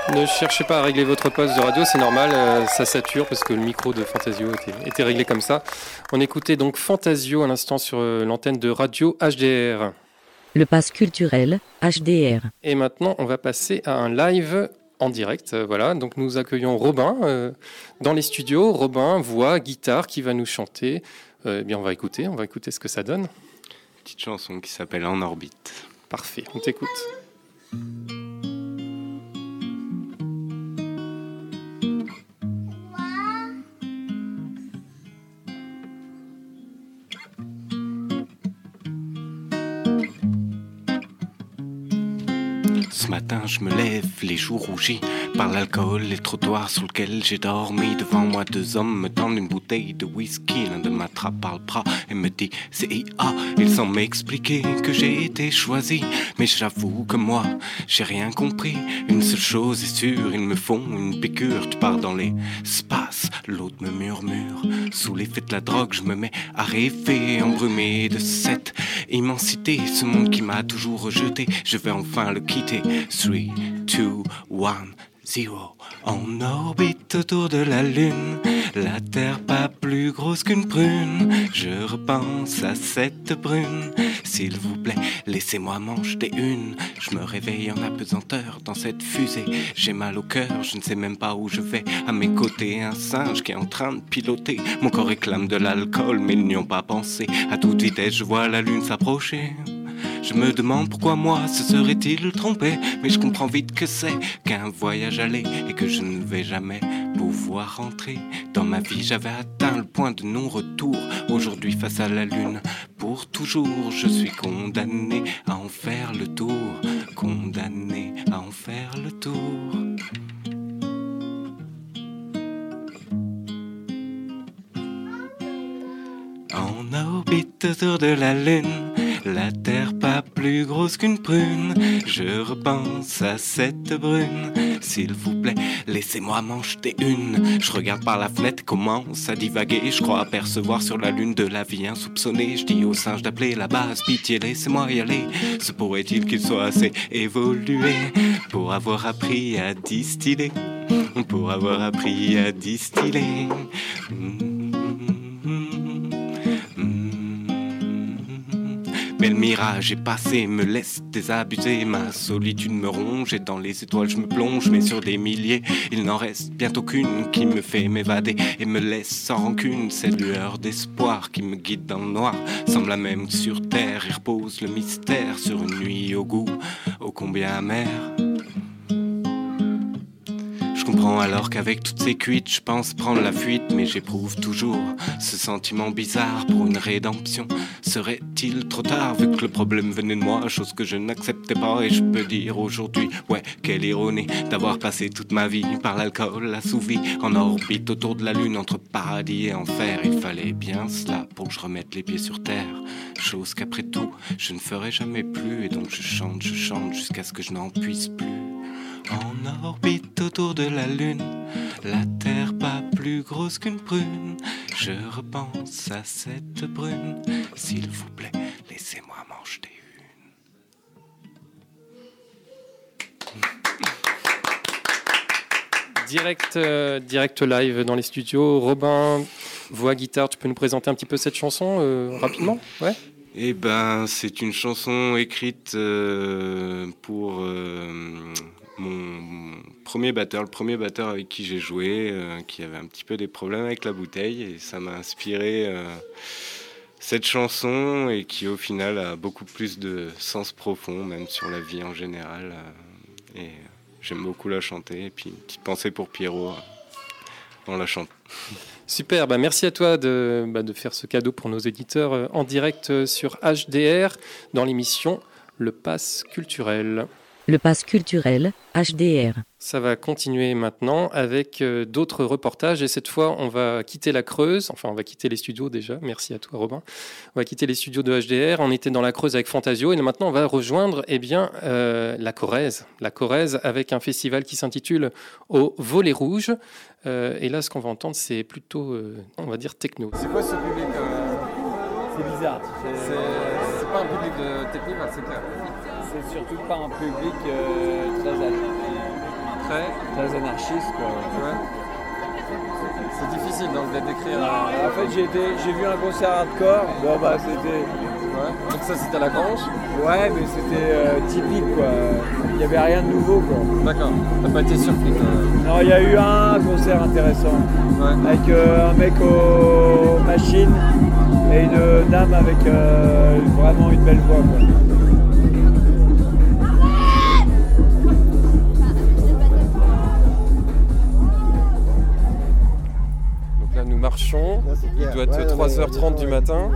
Ne cherchez pas à régler votre poste de radio, c'est normal, ça sature parce que le micro de Fantasio était réglé comme ça. On écoutait donc Fantasio à l'instant sur l'antenne de Radio HDR. Le pass culturel HDR. Et maintenant, on va passer à un live en direct. Voilà, donc nous accueillons Robin dans les studios. Robin, voix, guitare, qui va nous chanter. Bien, on va écouter ce que ça donne. Petite chanson qui s'appelle En orbite. Parfait, on t'écoute. Ce matin je me lève, les joues rougies par l'alcool, les trottoirs sur lesquels j'ai dormi. Devant moi 2 hommes me tendent une bouteille de whisky. L'un de m'attrape par le bras et me dit CIA. Ils semblent m'expliquer que j'ai été choisi, mais j'avoue que moi j'ai rien compris. Une seule chose est sûre, ils me font une piqûre. Tu pars dans l'espace, l'autre me murmure. Sous l'effet de la drogue je me mets à rêver, embrumé de cette immensité. Ce monde qui m'a toujours rejeté, je vais enfin le quitter. 3, 2, 1, 0. En orbite autour de la lune, la terre pas plus grosse qu'une prune. Je repense à cette brune. S'il vous plaît, laissez-moi m'en-jeter une. Je me réveille en apesanteur dans cette fusée. J'ai mal au cœur, je ne sais même pas où je vais. À mes côtés, un singe qui est en train de piloter. Mon corps réclame de l'alcool, mais ils n'y ont pas pensé. À toute vitesse, je vois la lune s'approcher. Je me demande pourquoi moi se serait-il trompé. Mais je comprends vite que c'est qu'un voyage aller et que je ne vais jamais pouvoir rentrer. Dans ma vie j'avais atteint le point de non-retour. Aujourd'hui face à la lune, pour toujours je suis condamné à en faire le tour. Condamné à en faire le tour. En orbite autour de la lune, la terre pas plus grosse qu'une prune. Je repense à cette brune. S'il vous plaît, laissez-moi m'en jeter une. Je regarde par la fenêtre, commence à divaguer. Je crois apercevoir sur la lune de la vie insoupçonnée. Je dis au singe d'appeler la base, pitié laissez-moi y aller. Se pourrait-il qu'il soit assez évolué pour avoir appris à distiller. Pour avoir appris à distiller. Mais le mirage est passé, me laisse désabusé. Ma solitude me ronge et dans les étoiles je me plonge. Mais sur des milliers, il n'en reste bientôt qu'une qui me fait m'évader et me laisse sans rancune. Cette lueur d'espoir qui me guide dans le noir semble la même que sur terre. Il repose le mystère sur une nuit au goût ô combien amer. Je comprends alors qu'avec toutes ces cuites, je pense prendre la fuite, mais j'éprouve toujours ce sentiment bizarre pour une rédemption. Serait-il trop tard vu que le problème venait de moi, chose que je n'acceptais pas? Et je peux dire aujourd'hui, ouais, quelle ironie d'avoir passé toute ma vie par l'alcool assouvi, en orbite autour de la lune entre paradis et enfer. Il fallait bien cela pour que je remette les pieds sur terre, chose qu'après tout je ne ferai jamais plus. Et donc je chante jusqu'à ce que je n'en puisse plus. En orbite autour de la lune, la terre pas plus grosse qu'une prune. Je repense à cette brune. S'il vous plaît, laissez-moi m'en jeter une. Direct live dans les studios. Robin, voix, guitare, tu peux nous présenter un petit peu cette chanson rapidement? Ouais. Eh ben, c'est une chanson écrite pour mon premier batteur, le premier batteur avec qui j'ai joué, qui avait un petit peu des problèmes avec la bouteille, et ça m'a inspiré cette chanson, et qui au final a beaucoup plus de sens profond, même sur la vie en général, et j'aime beaucoup la chanter. Et puis une petite pensée pour Pierrot en la chantant. Super, merci à toi de faire ce cadeau pour nos éditeurs en direct sur HDR dans l'émission Le Pass Culturel. Le Pass Culturel HDR. Ça va continuer maintenant avec d'autres reportages, et cette fois on va quitter la Creuse, enfin on va quitter les studios déjà, merci à toi Robin. On va quitter les studios de HDR, on était dans la Creuse avec Fantasio, et maintenant on va rejoindre la Corrèze avec un festival qui s'intitule Au Volet Rouge, et là ce qu'on va entendre c'est plutôt, on va dire techno. C'est quoi ce public C'est bizarre, c'est pas un public de technique, c'est clair. C'est surtout pas un public très très anarchiste, quoi. Ouais. C'est difficile donc de décrire. En fait, j'ai vu un concert hardcore. Bon, bah, c'était. Ouais. Donc ça, c'était à la Grange. Ouais, mais c'était typique, quoi. Il n'y avait rien de nouveau, quoi. D'accord. T'as pas été surpris, quoi. Non, il y a eu un concert intéressant. Ouais. Avec un mec aux machines et une dame avec vraiment une belle voix, quoi. Donc là, nous marchons. Il doit être 3h30 du matin.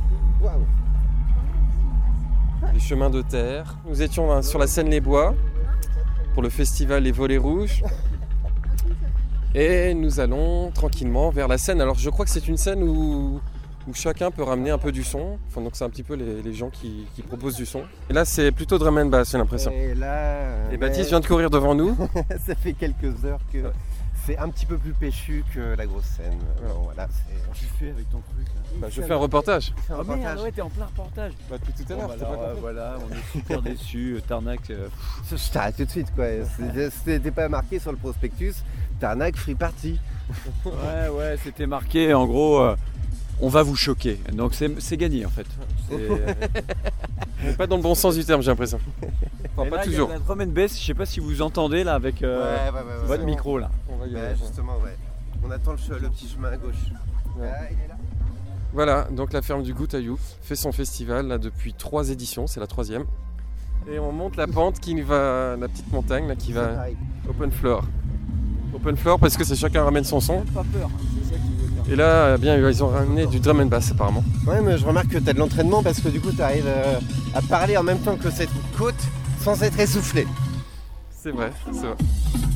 Les chemins de terre. Nous étions sur la Seine-les-Bois pour le festival Les Volets Rouges. Et nous allons tranquillement vers la scène. Alors je crois que c'est une scène où chacun peut ramener un peu du son. Enfin, donc c'est un petit peu les gens qui proposent du son. Et là c'est plutôt drum and bass, j'ai l'impression. Et Baptiste vient de courir devant nous. Ça fait quelques heures que c'est un petit peu plus péchu que la grosse scène. Alors, voilà, tu fais avec ton truc là. Bah, je fais un reportage. Oh merde, ouais, t'es en plein reportage. Bah, depuis tout à l'heure, t'as pas compris. Voilà, on est super déçus. Tarnac. Je t'arrête tout de suite, quoi. C'était pas marqué sur le prospectus. Tarnac Free Party. Ouais, c'était marqué en gros. On va vous choquer. Donc c'est gagné en fait. Pas dans le bon sens du terme, j'ai l'impression. Enfin, pas là, toujours. La drum and bass, je sais pas si vous entendez là avec votre micro là. On va y aller. Justement, ouais. On attend le petit chemin à gauche. Ouais. Ah, il est là. Voilà, donc la ferme du Goutaillou fait son festival là, depuis 3 éditions, c'est la 3e. Et on monte la pente qui va, la petite montagne là, qui va open floor. Open floor parce que c'est chacun ramène son son. Pas peur, c'est ça qui veut dire. Et là, bien, ils ont ramené du drum and bass apparemment. Ouais, mais je remarque que tu as de l'entraînement parce que du coup tu arrives à parler en même temps que cette côte sans être essoufflé. C'est vrai, c'est vrai.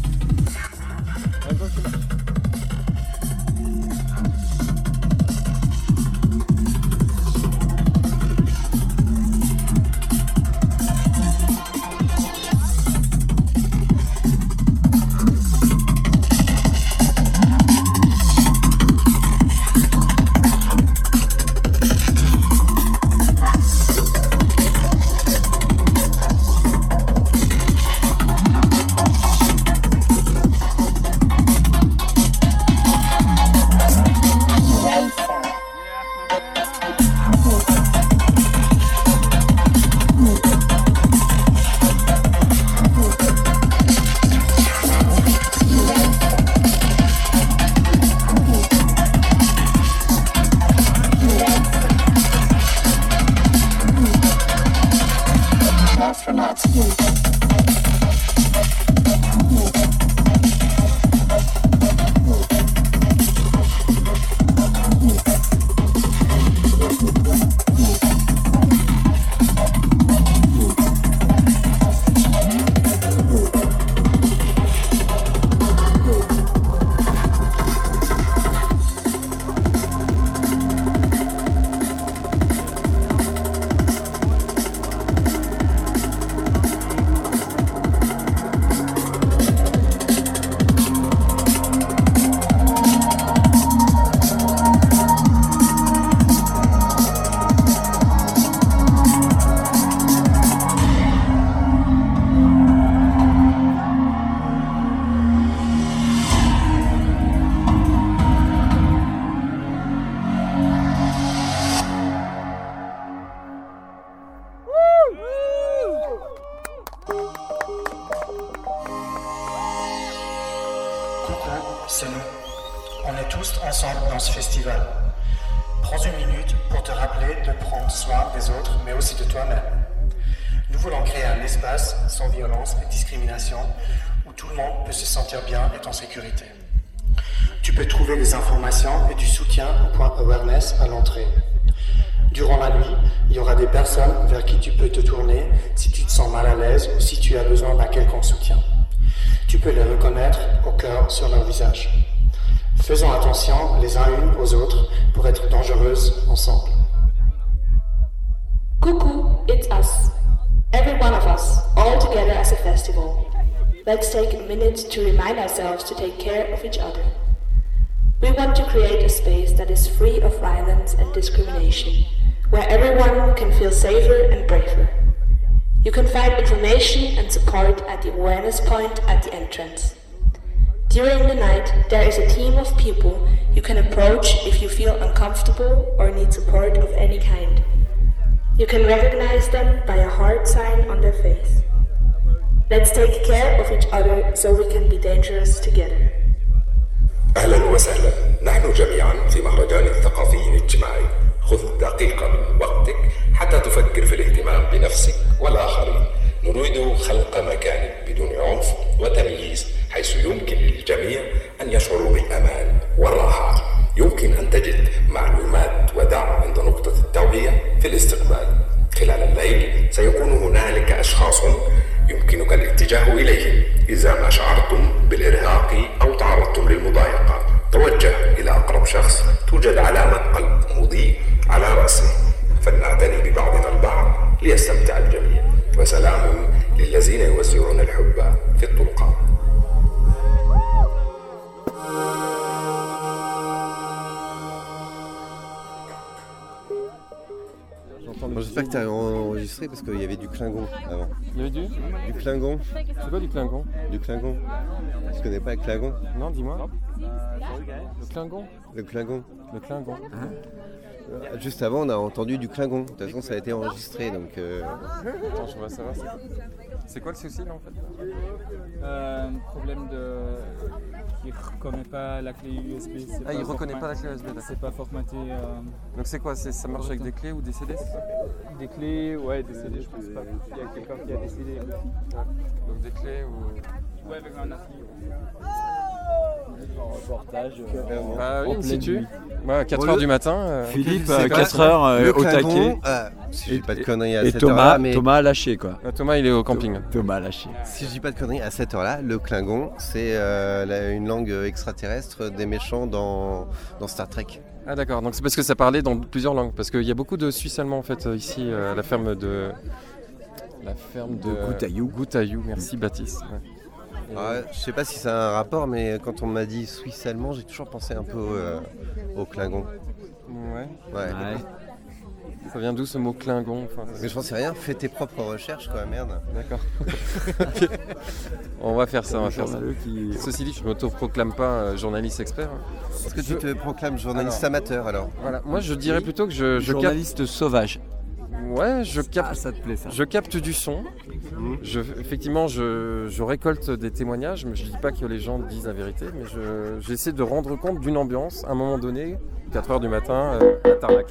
c'est nous. On est tous ensemble dans ce festival. Prends une minute pour te rappeler de prendre soin des autres, mais aussi de toi-même. Nous voulons créer un espace sans violence et discrimination où tout le monde peut se sentir bien et en sécurité. Tu peux trouver des informations et du soutien au point Awareness à l'entrée. Durant la nuit, il y aura des personnes vers qui tu peux te tourner si tu te sens mal à l'aise ou si tu as besoin d'un quelconque soutien. Tu peux les reconnaître au cœur sur leur visage. Faisons attention les uns aux autres pour être dangereuses ensemble. Coucou, it's us. Every one of us, all together as a festival. Let's take a minute to remind ourselves to take care of each other. We want to create a space that is free of violence and discrimination, where everyone can feel safer and braver. You can find information and support at the awareness point at the entrance. During the night, there is a team of people you can approach if you feel uncomfortable or need support of any kind. You can recognize them by a heart sign on their face. Let's take care of each other so we can be dangerous together. أهلا وسهلا، نحن جميعا في مهرجان الثقافي الاجتماعي. خذ دقيقة من وقتك حتى تفكر في الاهتمام بنفسك والآخرين. نريد خلق مكان بدون عنف وتمييز، حيث يمكن للجميع أن يشعروا بالأمان والراحة. يمكن أن تجد معلومات ودعم عند نقطة التوعية في الاستقبال. خلال الليل سيكون هنالك أشخاص يمكنك الاتجاه إليهم إذا ما شعرتم بالإرهاق أو تعرضتم للمضايقة. توجه إلى أقرب شخص، توجد علامة قلب مضيء على رأسه، فلنعتني ببعضنا البعض ليستمتع الجميع. وسلام للذين يوزعون الحب في الطرقات. Bon, j'espère que tu as enregistré parce qu'il y avait du Klingon avant. Il y avait du Klingon. C'est quoi du Klingon? Du Klingon. Tu connais pas le Klingon? Non, dis-moi. Le Klingon. Le Klingon. Le Klingon. Juste avant, on a entendu du Klingon. De toute façon, ça a été enregistré, donc... Attends, je voudrais savoir. C'est quoi le souci, là, en fait? Un problème qui ne reconnaît pas la clé USB. Ah, il ne reconnaît pas la clé USB, d'accord. C'est pas formaté. Donc c'est quoi? Ça marche avec des clés ou des CD? Des clés, ouais, des CD, je pense pas. Il y a quelqu'un qui a des CD. Donc des clés ou... Ouais, avec un appli. En reportage. Ah oui, in situ. Ouais, à 4h du matin. Philippe, 4h au taquet. Si je dis pas de conneries à et cette Thomas, heure-là, mais... Thomas a lâché quoi. Thomas il est au camping. Thomas a lâché. Si je dis pas de conneries à cette heure-là, le Klingon c'est une langue extraterrestre des méchants dans Star Trek. Ah d'accord, donc c'est parce que ça parlait dans plusieurs langues. Parce qu'il y a beaucoup de Suisses allemands en fait ici à la ferme de Goutaillou. Goutaillou, merci Baptiste. Ouais. Ouais, je sais pas si ça a un rapport, mais quand on m'a dit suisse allemand, j'ai toujours pensé un peu au Klingon. Ouais. Ça vient d'où ce mot Klingon? Mais je n'en sais rien, fais tes propres recherches quoi, merde. D'accord. On va faire ça, Ceci dit, je ne m'auto-proclame pas journaliste expert. Est-ce que tu te proclames journaliste amateur alors? Voilà, moi je dirais plutôt que je journaliste sauvage. Ouais, je capte. Ah, ça te plaît ça. Je capte du son. Effectivement, je récolte des témoignages. Mais je dis pas que les gens disent la vérité, mais j'essaie de rendre compte d'une ambiance. À un moment donné, 4h du matin, à Tarnac.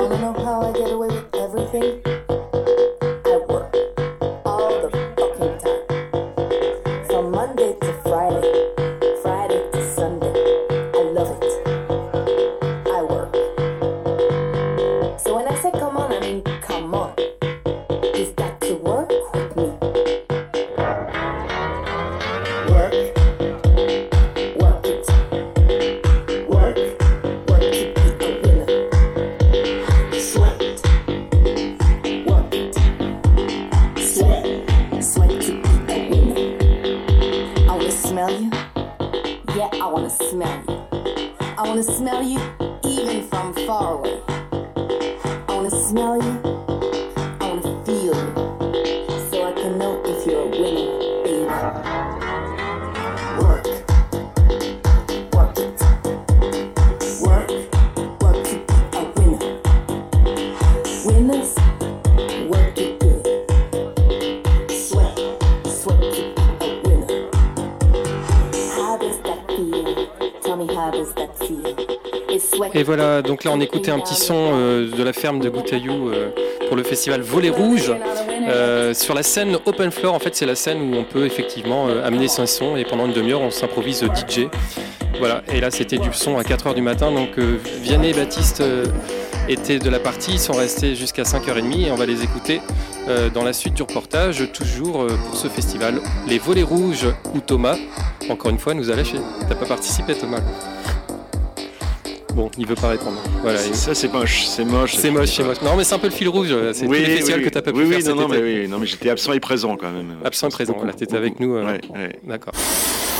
Et voilà, donc là on écoutait un petit son de la ferme de Goutaillou pour le festival Volet Rouge. Sur la scène Open Floor, en fait c'est la scène où on peut effectivement amener son son et pendant une demi-heure on s'improvise DJ. Voilà, et là c'était du son à 4h du matin, donc Vianney et Baptiste étaient de la partie, ils sont restés jusqu'à 5h30 et on va les écouter dans la suite du reportage, toujours pour ce festival. Les Volets Rouges où Thomas, encore une fois, nous a lâché. T'as pas participé Thomas? Bon, il veut pas répondre. Voilà. Ça c'est moche, c'est moche. C'est moche. Non mais c'est un peu le fil rouge, c'est tous les festivals que t'as pas pu faire cet été. Non mais j'étais absent et présent quand même. Absent et présent, voilà, t'étais avec nous. Ouais. D'accord.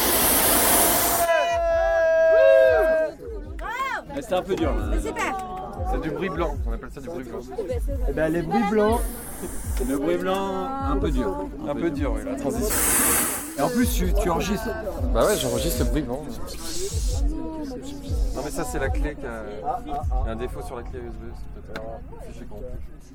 C'était un peu dur là. Mais super. C'est du bruit blanc, on appelle ça du bruit blanc. Eh ben, les bruits blancs. Le bruit blanc, un peu dur. Un peu dur, oui, la transition. Et en plus, tu enregistres. Bah ouais, j'enregistre le bruit blanc. Non mais ça c'est la clé qui a un défaut sur la clé USB, c'est peut-être un fichier corrompu.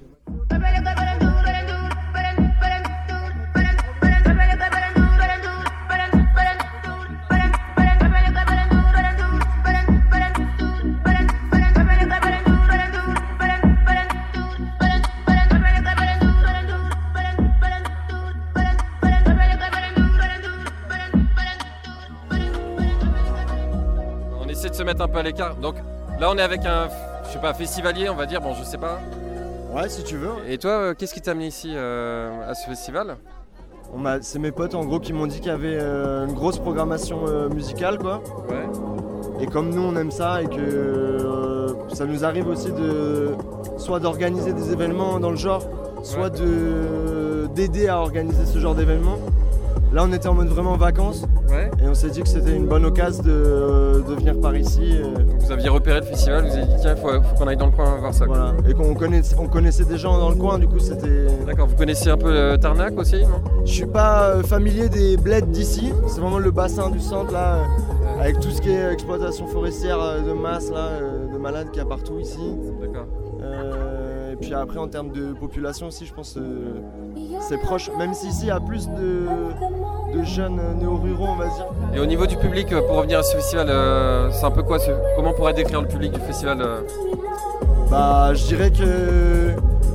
De se mettre un peu à l'écart. Donc là on est avec un festivalier on va dire, bon je sais pas. Ouais si tu veux. Et toi qu'est-ce qui t'a amené ici à ce festival? C'est mes potes en gros qui m'ont dit qu'il y avait une grosse programmation musicale quoi. Ouais. Et comme nous on aime ça et que ça nous arrive aussi soit d'organiser des événements dans le genre, soit d'aider à organiser ce genre d'événements. Là on était en mode vraiment vacances et on s'est dit que c'était une bonne occasion de venir par ici. Donc vous aviez repéré le festival, vous avez dit tiens faut qu'on aille dans le coin voir ça. Voilà. Et on connaissait des gens dans le coin, du coup c'était... D'accord, vous connaissez un peu Tarnac aussi non? Je suis pas familier des bleds d'ici, c'est vraiment le bassin du centre là, avec tout ce qui est exploitation forestière de masse là, de malades qu'il y a partout ici. D'accord. Et puis après en termes de population aussi je pense c'est proche, même si ici il y a plus de jeunes néo-ruraux on va dire. Et au niveau du public, pour revenir à ce festival, c'est un peu quoi comment on pourrait décrire le public du festival Bah je dirais que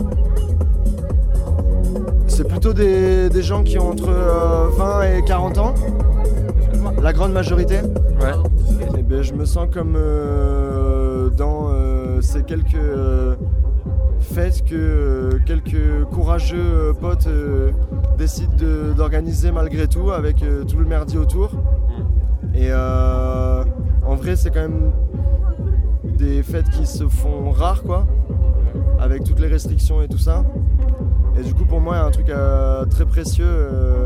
c'est plutôt des gens qui ont entre 20 et 40 ans, la grande majorité. Ouais. Et ben je me sens comme dans ces quelques fêtes que quelques courageux potes décident d'organiser malgré tout avec tout le merdier autour. Et en vrai c'est quand même des fêtes qui se font rares quoi, avec toutes les restrictions et tout ça. Et du coup pour moi il y a un truc très précieux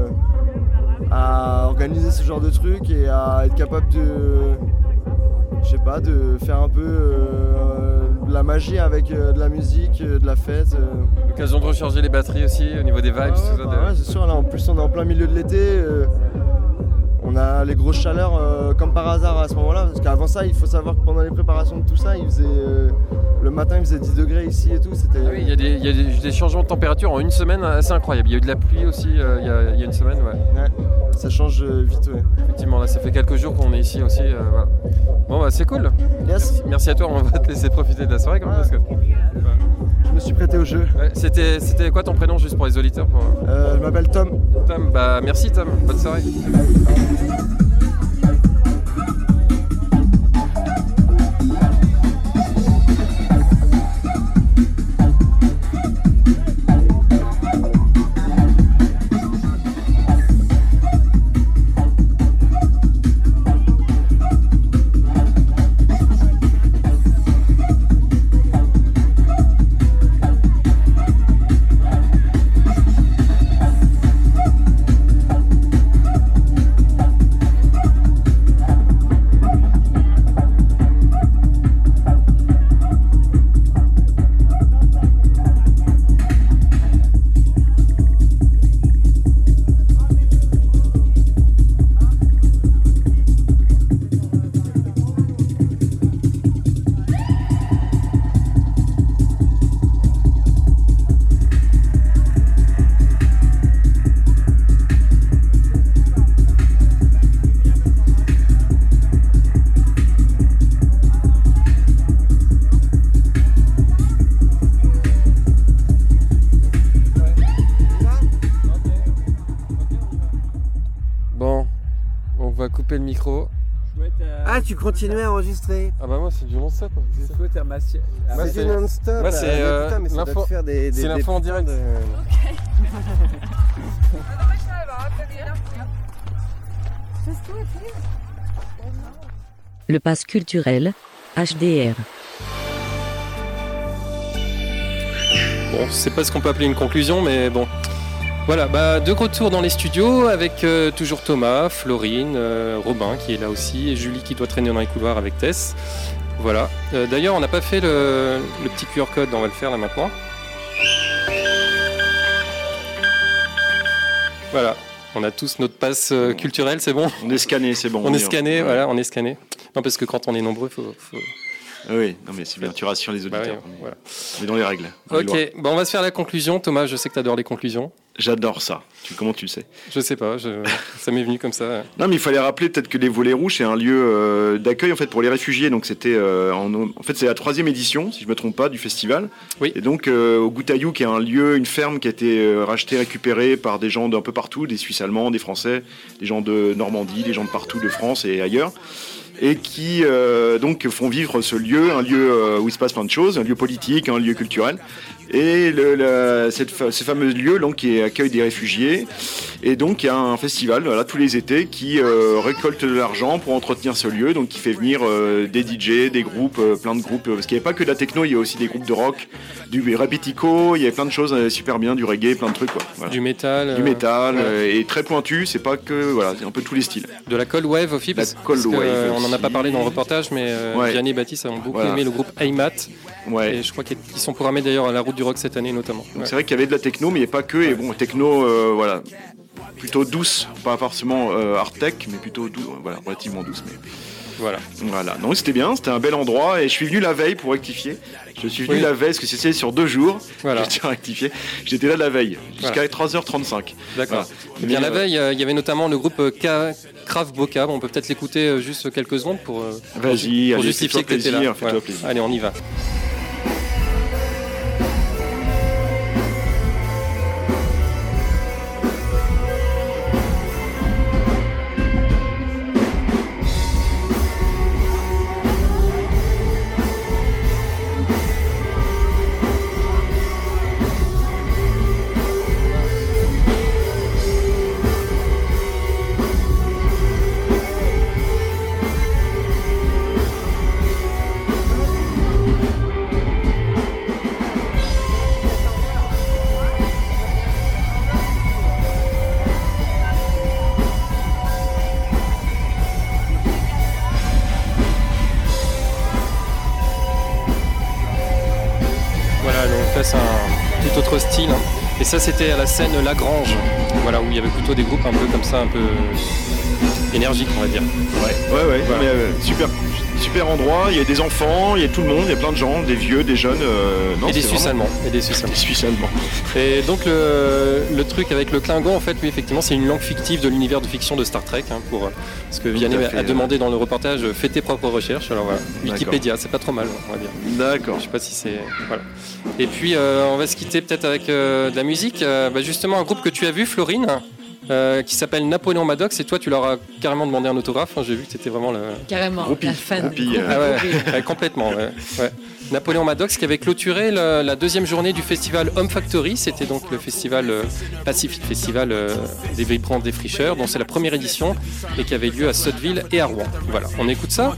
à organiser ce genre de truc et à être capable de faire un peu de la magie avec de la musique, de la fête. L'occasion de recharger les batteries aussi au niveau des vibes. Tout ça, ouais c'est sûr, là en plus on est en plein milieu de l'été, on a les grosses chaleurs comme par hasard à ce moment-là, parce qu'avant ça il faut savoir que pendant les préparations de tout ça il faisait le matin il faisait 10 degrés ici et tout. C'était... Ah oui, il y a des changements de température en une semaine assez incroyables. Il y a eu de la pluie aussi il y a une semaine. Ouais, ça change vite. Ouais. Effectivement, là ça fait quelques jours qu'on est ici aussi. Voilà. Bon bah c'est cool. Yes. Merci à toi, on va te laisser profiter de la soirée quand même. Parce que... Je me suis prêté au jeu. Ouais, c'était quoi ton prénom juste pour les auditeurs Je m'appelle Tom. Tom, bah merci Tom, bonne soirée. Le micro. Ah, tu continuais à enregistrer? Ah bah moi c'est du non-stop. C'est du non-stop. Moi c'est l'info. C'est l'info en direct. Le pass culturel, HDR. Bon, c'est pas ce qu'on peut appeler une conclusion, mais bon. Voilà, de retour dans les studios avec toujours Thomas, Florine, Robin qui est là aussi, et Julie qui doit traîner dans les couloirs avec Tess. Voilà. D'ailleurs, on n'a pas fait le petit QR code, on va le faire là maintenant. Voilà. On a tous notre passe culturelle, c'est bon ? On est scanné, c'est bon. On est scanné, voilà, on est scanné. Non, parce que quand on est nombreux, faut... Oui, non mais c'est bien, tu rassures les auditeurs. Bah oui, voilà. On est dans les règles. Ok, bon, on va se faire la conclusion. Thomas, je sais que tu adores les conclusions. J'adore ça. Comment tu le sais ? Je sais pas, ça m'est venu comme ça. Non, mais il fallait rappeler peut-être que les Volets Rouges, c'est un lieu d'accueil en fait pour les réfugiés. Donc c'était en fait c'est la 3e édition, si je me trompe pas, du festival. Oui. Et donc au Goutaillou, qui est un lieu, une ferme qui a été rachetée, récupérée par des gens d'un peu partout, des Suisses allemands, des Français, des gens de Normandie, des gens de partout de France et ailleurs. Et qui donc font vivre ce lieu, un lieu où il se passe plein de choses, un lieu politique, un lieu culturel. Et ce fameux lieu donc, qui accueille des réfugiés. Et donc il y a un festival voilà, tous les étés qui récolte de l'argent pour entretenir ce lieu, donc qui fait venir des DJ, des groupes, plein de groupes. Parce qu'il n'y avait pas que de la techno, il y a aussi des groupes de rock, du rapitico, il y avait plein de choses super bien, du reggae, plein de trucs. Quoi. Voilà. Du métal. Du métal, et très pointu, c'est pas que, voilà, c'est un peu tous les styles. De la cold wave aussi, parce qu'on n'en a pas parlé dans le reportage, mais Vianney et Baptiste ont beaucoup aimé le groupe Aymat. Ouais. Et je crois qu'ils sont programmés d'ailleurs à la Route du Rock cette année notamment. Donc c'est vrai qu'il y avait de la techno, mais il n'y a pas que. Et bon, techno, voilà, plutôt douce, pas forcément hard tech, mais plutôt voilà, relativement douce. Mais... Voilà. Donc c'était bien, c'était un bel endroit. Et je suis venu la veille pour rectifier. Je suis venu la veille, parce que c'était sur 2 jours. Voilà. Je tiens à rectifier. J'étais là la veille, jusqu'à 3h35. D'accord. Voilà. Et bien la veille, il y avait notamment le groupe Krav Boca. On peut peut-être l'écouter juste quelques secondes pour justifier que tu étais là. Fais-toi plaisir. Allez, on y va. C'est un tout autre style. Et ça, c'était à la scène Lagrange, voilà, où il y avait plutôt des groupes un peu comme ça, un peu énergiques, on va dire. Ouais. Voilà. Mais, super endroit, il y a des enfants, il y a tout le monde, il y a plein de gens, des vieux, des jeunes. Et des Suisses allemands. Et donc le truc avec le Klingon, en fait, oui, effectivement, c'est une langue fictive de l'univers de fiction de Star Trek, parce que Vianney a demandé dans le reportage, fais tes propres recherches. Alors voilà, Wikipédia, c'est pas trop mal, on va dire. D'accord. Je sais pas si c'est... Voilà. Et puis on va se quitter peut-être avec de la musique. Justement, un groupe que tu as vu, Florine, qui s'appelle Napoléon Maddox, et toi tu leur as carrément demandé un autographe. J'ai vu que c'était vraiment carrément la fan. Complètement. Ouais. Napoléon Maddox qui avait clôturé la 2e journée du festival Home Factory. C'était donc le festival Pacific Festival des Vibrants Défricheurs, dont c'est la première édition et qui avait lieu à Sotteville et à Rouen. Voilà, on écoute ça.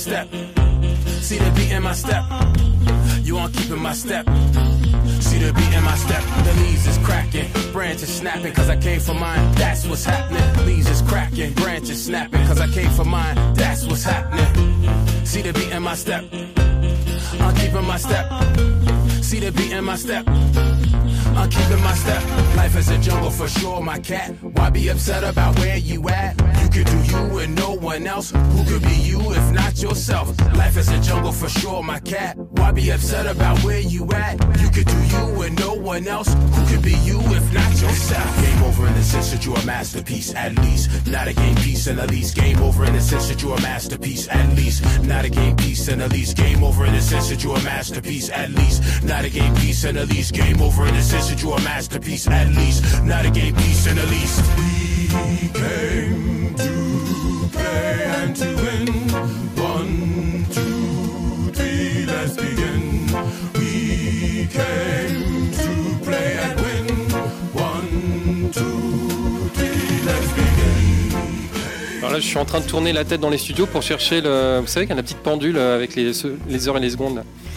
You want keeping my step. See the beat in my step. The leaves is cracking, branches snapping, cause I came for mine. That's what's happening. Leaves is cracking, branches snapping, cause I came for mine. That's what's happening. See the beat in my step. I'm keeping my step. See the beat in my step. I'm keeping my step. Life is a jungle for sure, my cat. Why be upset about where you at? You could do you and no one else. Who could be you if not yourself? Life is a jungle for sure, my cat. Why be upset about where you at? You could do you and no one else. Who could be you if not yourself? Game over in the sense that you're a masterpiece, at least. Not a game piece in the least. Game over in the sense that you're a masterpiece, at least. Not a game piece in the least. Game over in the sense that you're a masterpiece, at least. Not a game piece in the least. Game over in the sense that you're a masterpiece, at least. Not a game piece in the least. We came to play and to win. 1, 2, 3, let's begin. We came to play and win. 1, 2, 3, let's begin. Alors là, je suis en train de tourner la tête dans les studios pour chercher vous savez qu'il y a la petite pendule avec les heures et les secondes.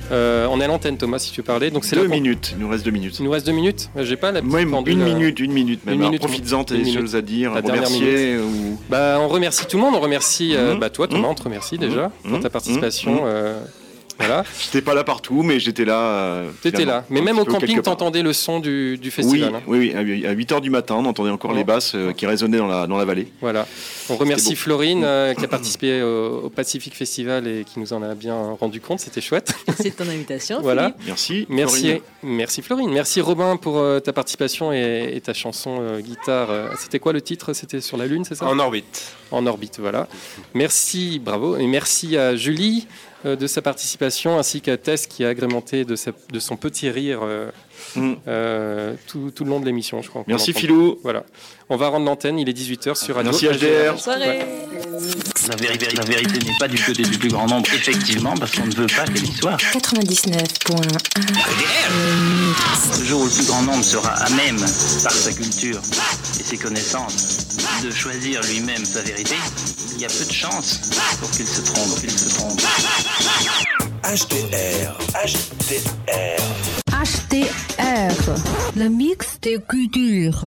On est à l'antenne, Thomas, si tu veux parler. Donc c'est 2 minutes, il nous reste 2 minutes. Il nous reste 2 minutes. J'ai pas la petite pendule. Une minute même. Profites-en, t'as des choses à dire, à remercier ou... On remercie tout le monde. On remercie toi, Thomas, on te remercie déjà pour ta participation. Voilà. J'étais pas là partout, mais j'étais là. T'étais là. Mais même au camping, t'entendais le son du festival. Oui, à 8h du matin, on entendait encore les basses qui résonnaient dans la vallée. Voilà. On remercie Florine qui a participé au Pacific Festival et qui nous en a bien rendu compte. C'était chouette. C'est ton invitation. Voilà. Merci. Merci Florine. Merci Robin pour ta participation et ta chanson guitare. C'était quoi le titre? C'était sur la Lune, c'est ça? En orbite. En orbite, voilà. Merci, bravo. Et merci à Julie de sa participation, ainsi qu'à Tess qui a agrémenté de son petit rire tout le long de l'émission, je crois. Merci Philou. Voilà. On va rendre l'antenne, il est 18h sur Radio. Merci HDR. Bonne soirée. La vérité n'est pas du côté du plus grand nombre, effectivement, parce qu'on ne veut pas qu'elle y soit. 99.1. Le jour où le plus grand nombre sera à même, par sa culture et ses connaissances, de choisir lui-même sa vérité, il y a peu de chances pour qu'il se trompe. HDR. HDR. Le mix des cultures.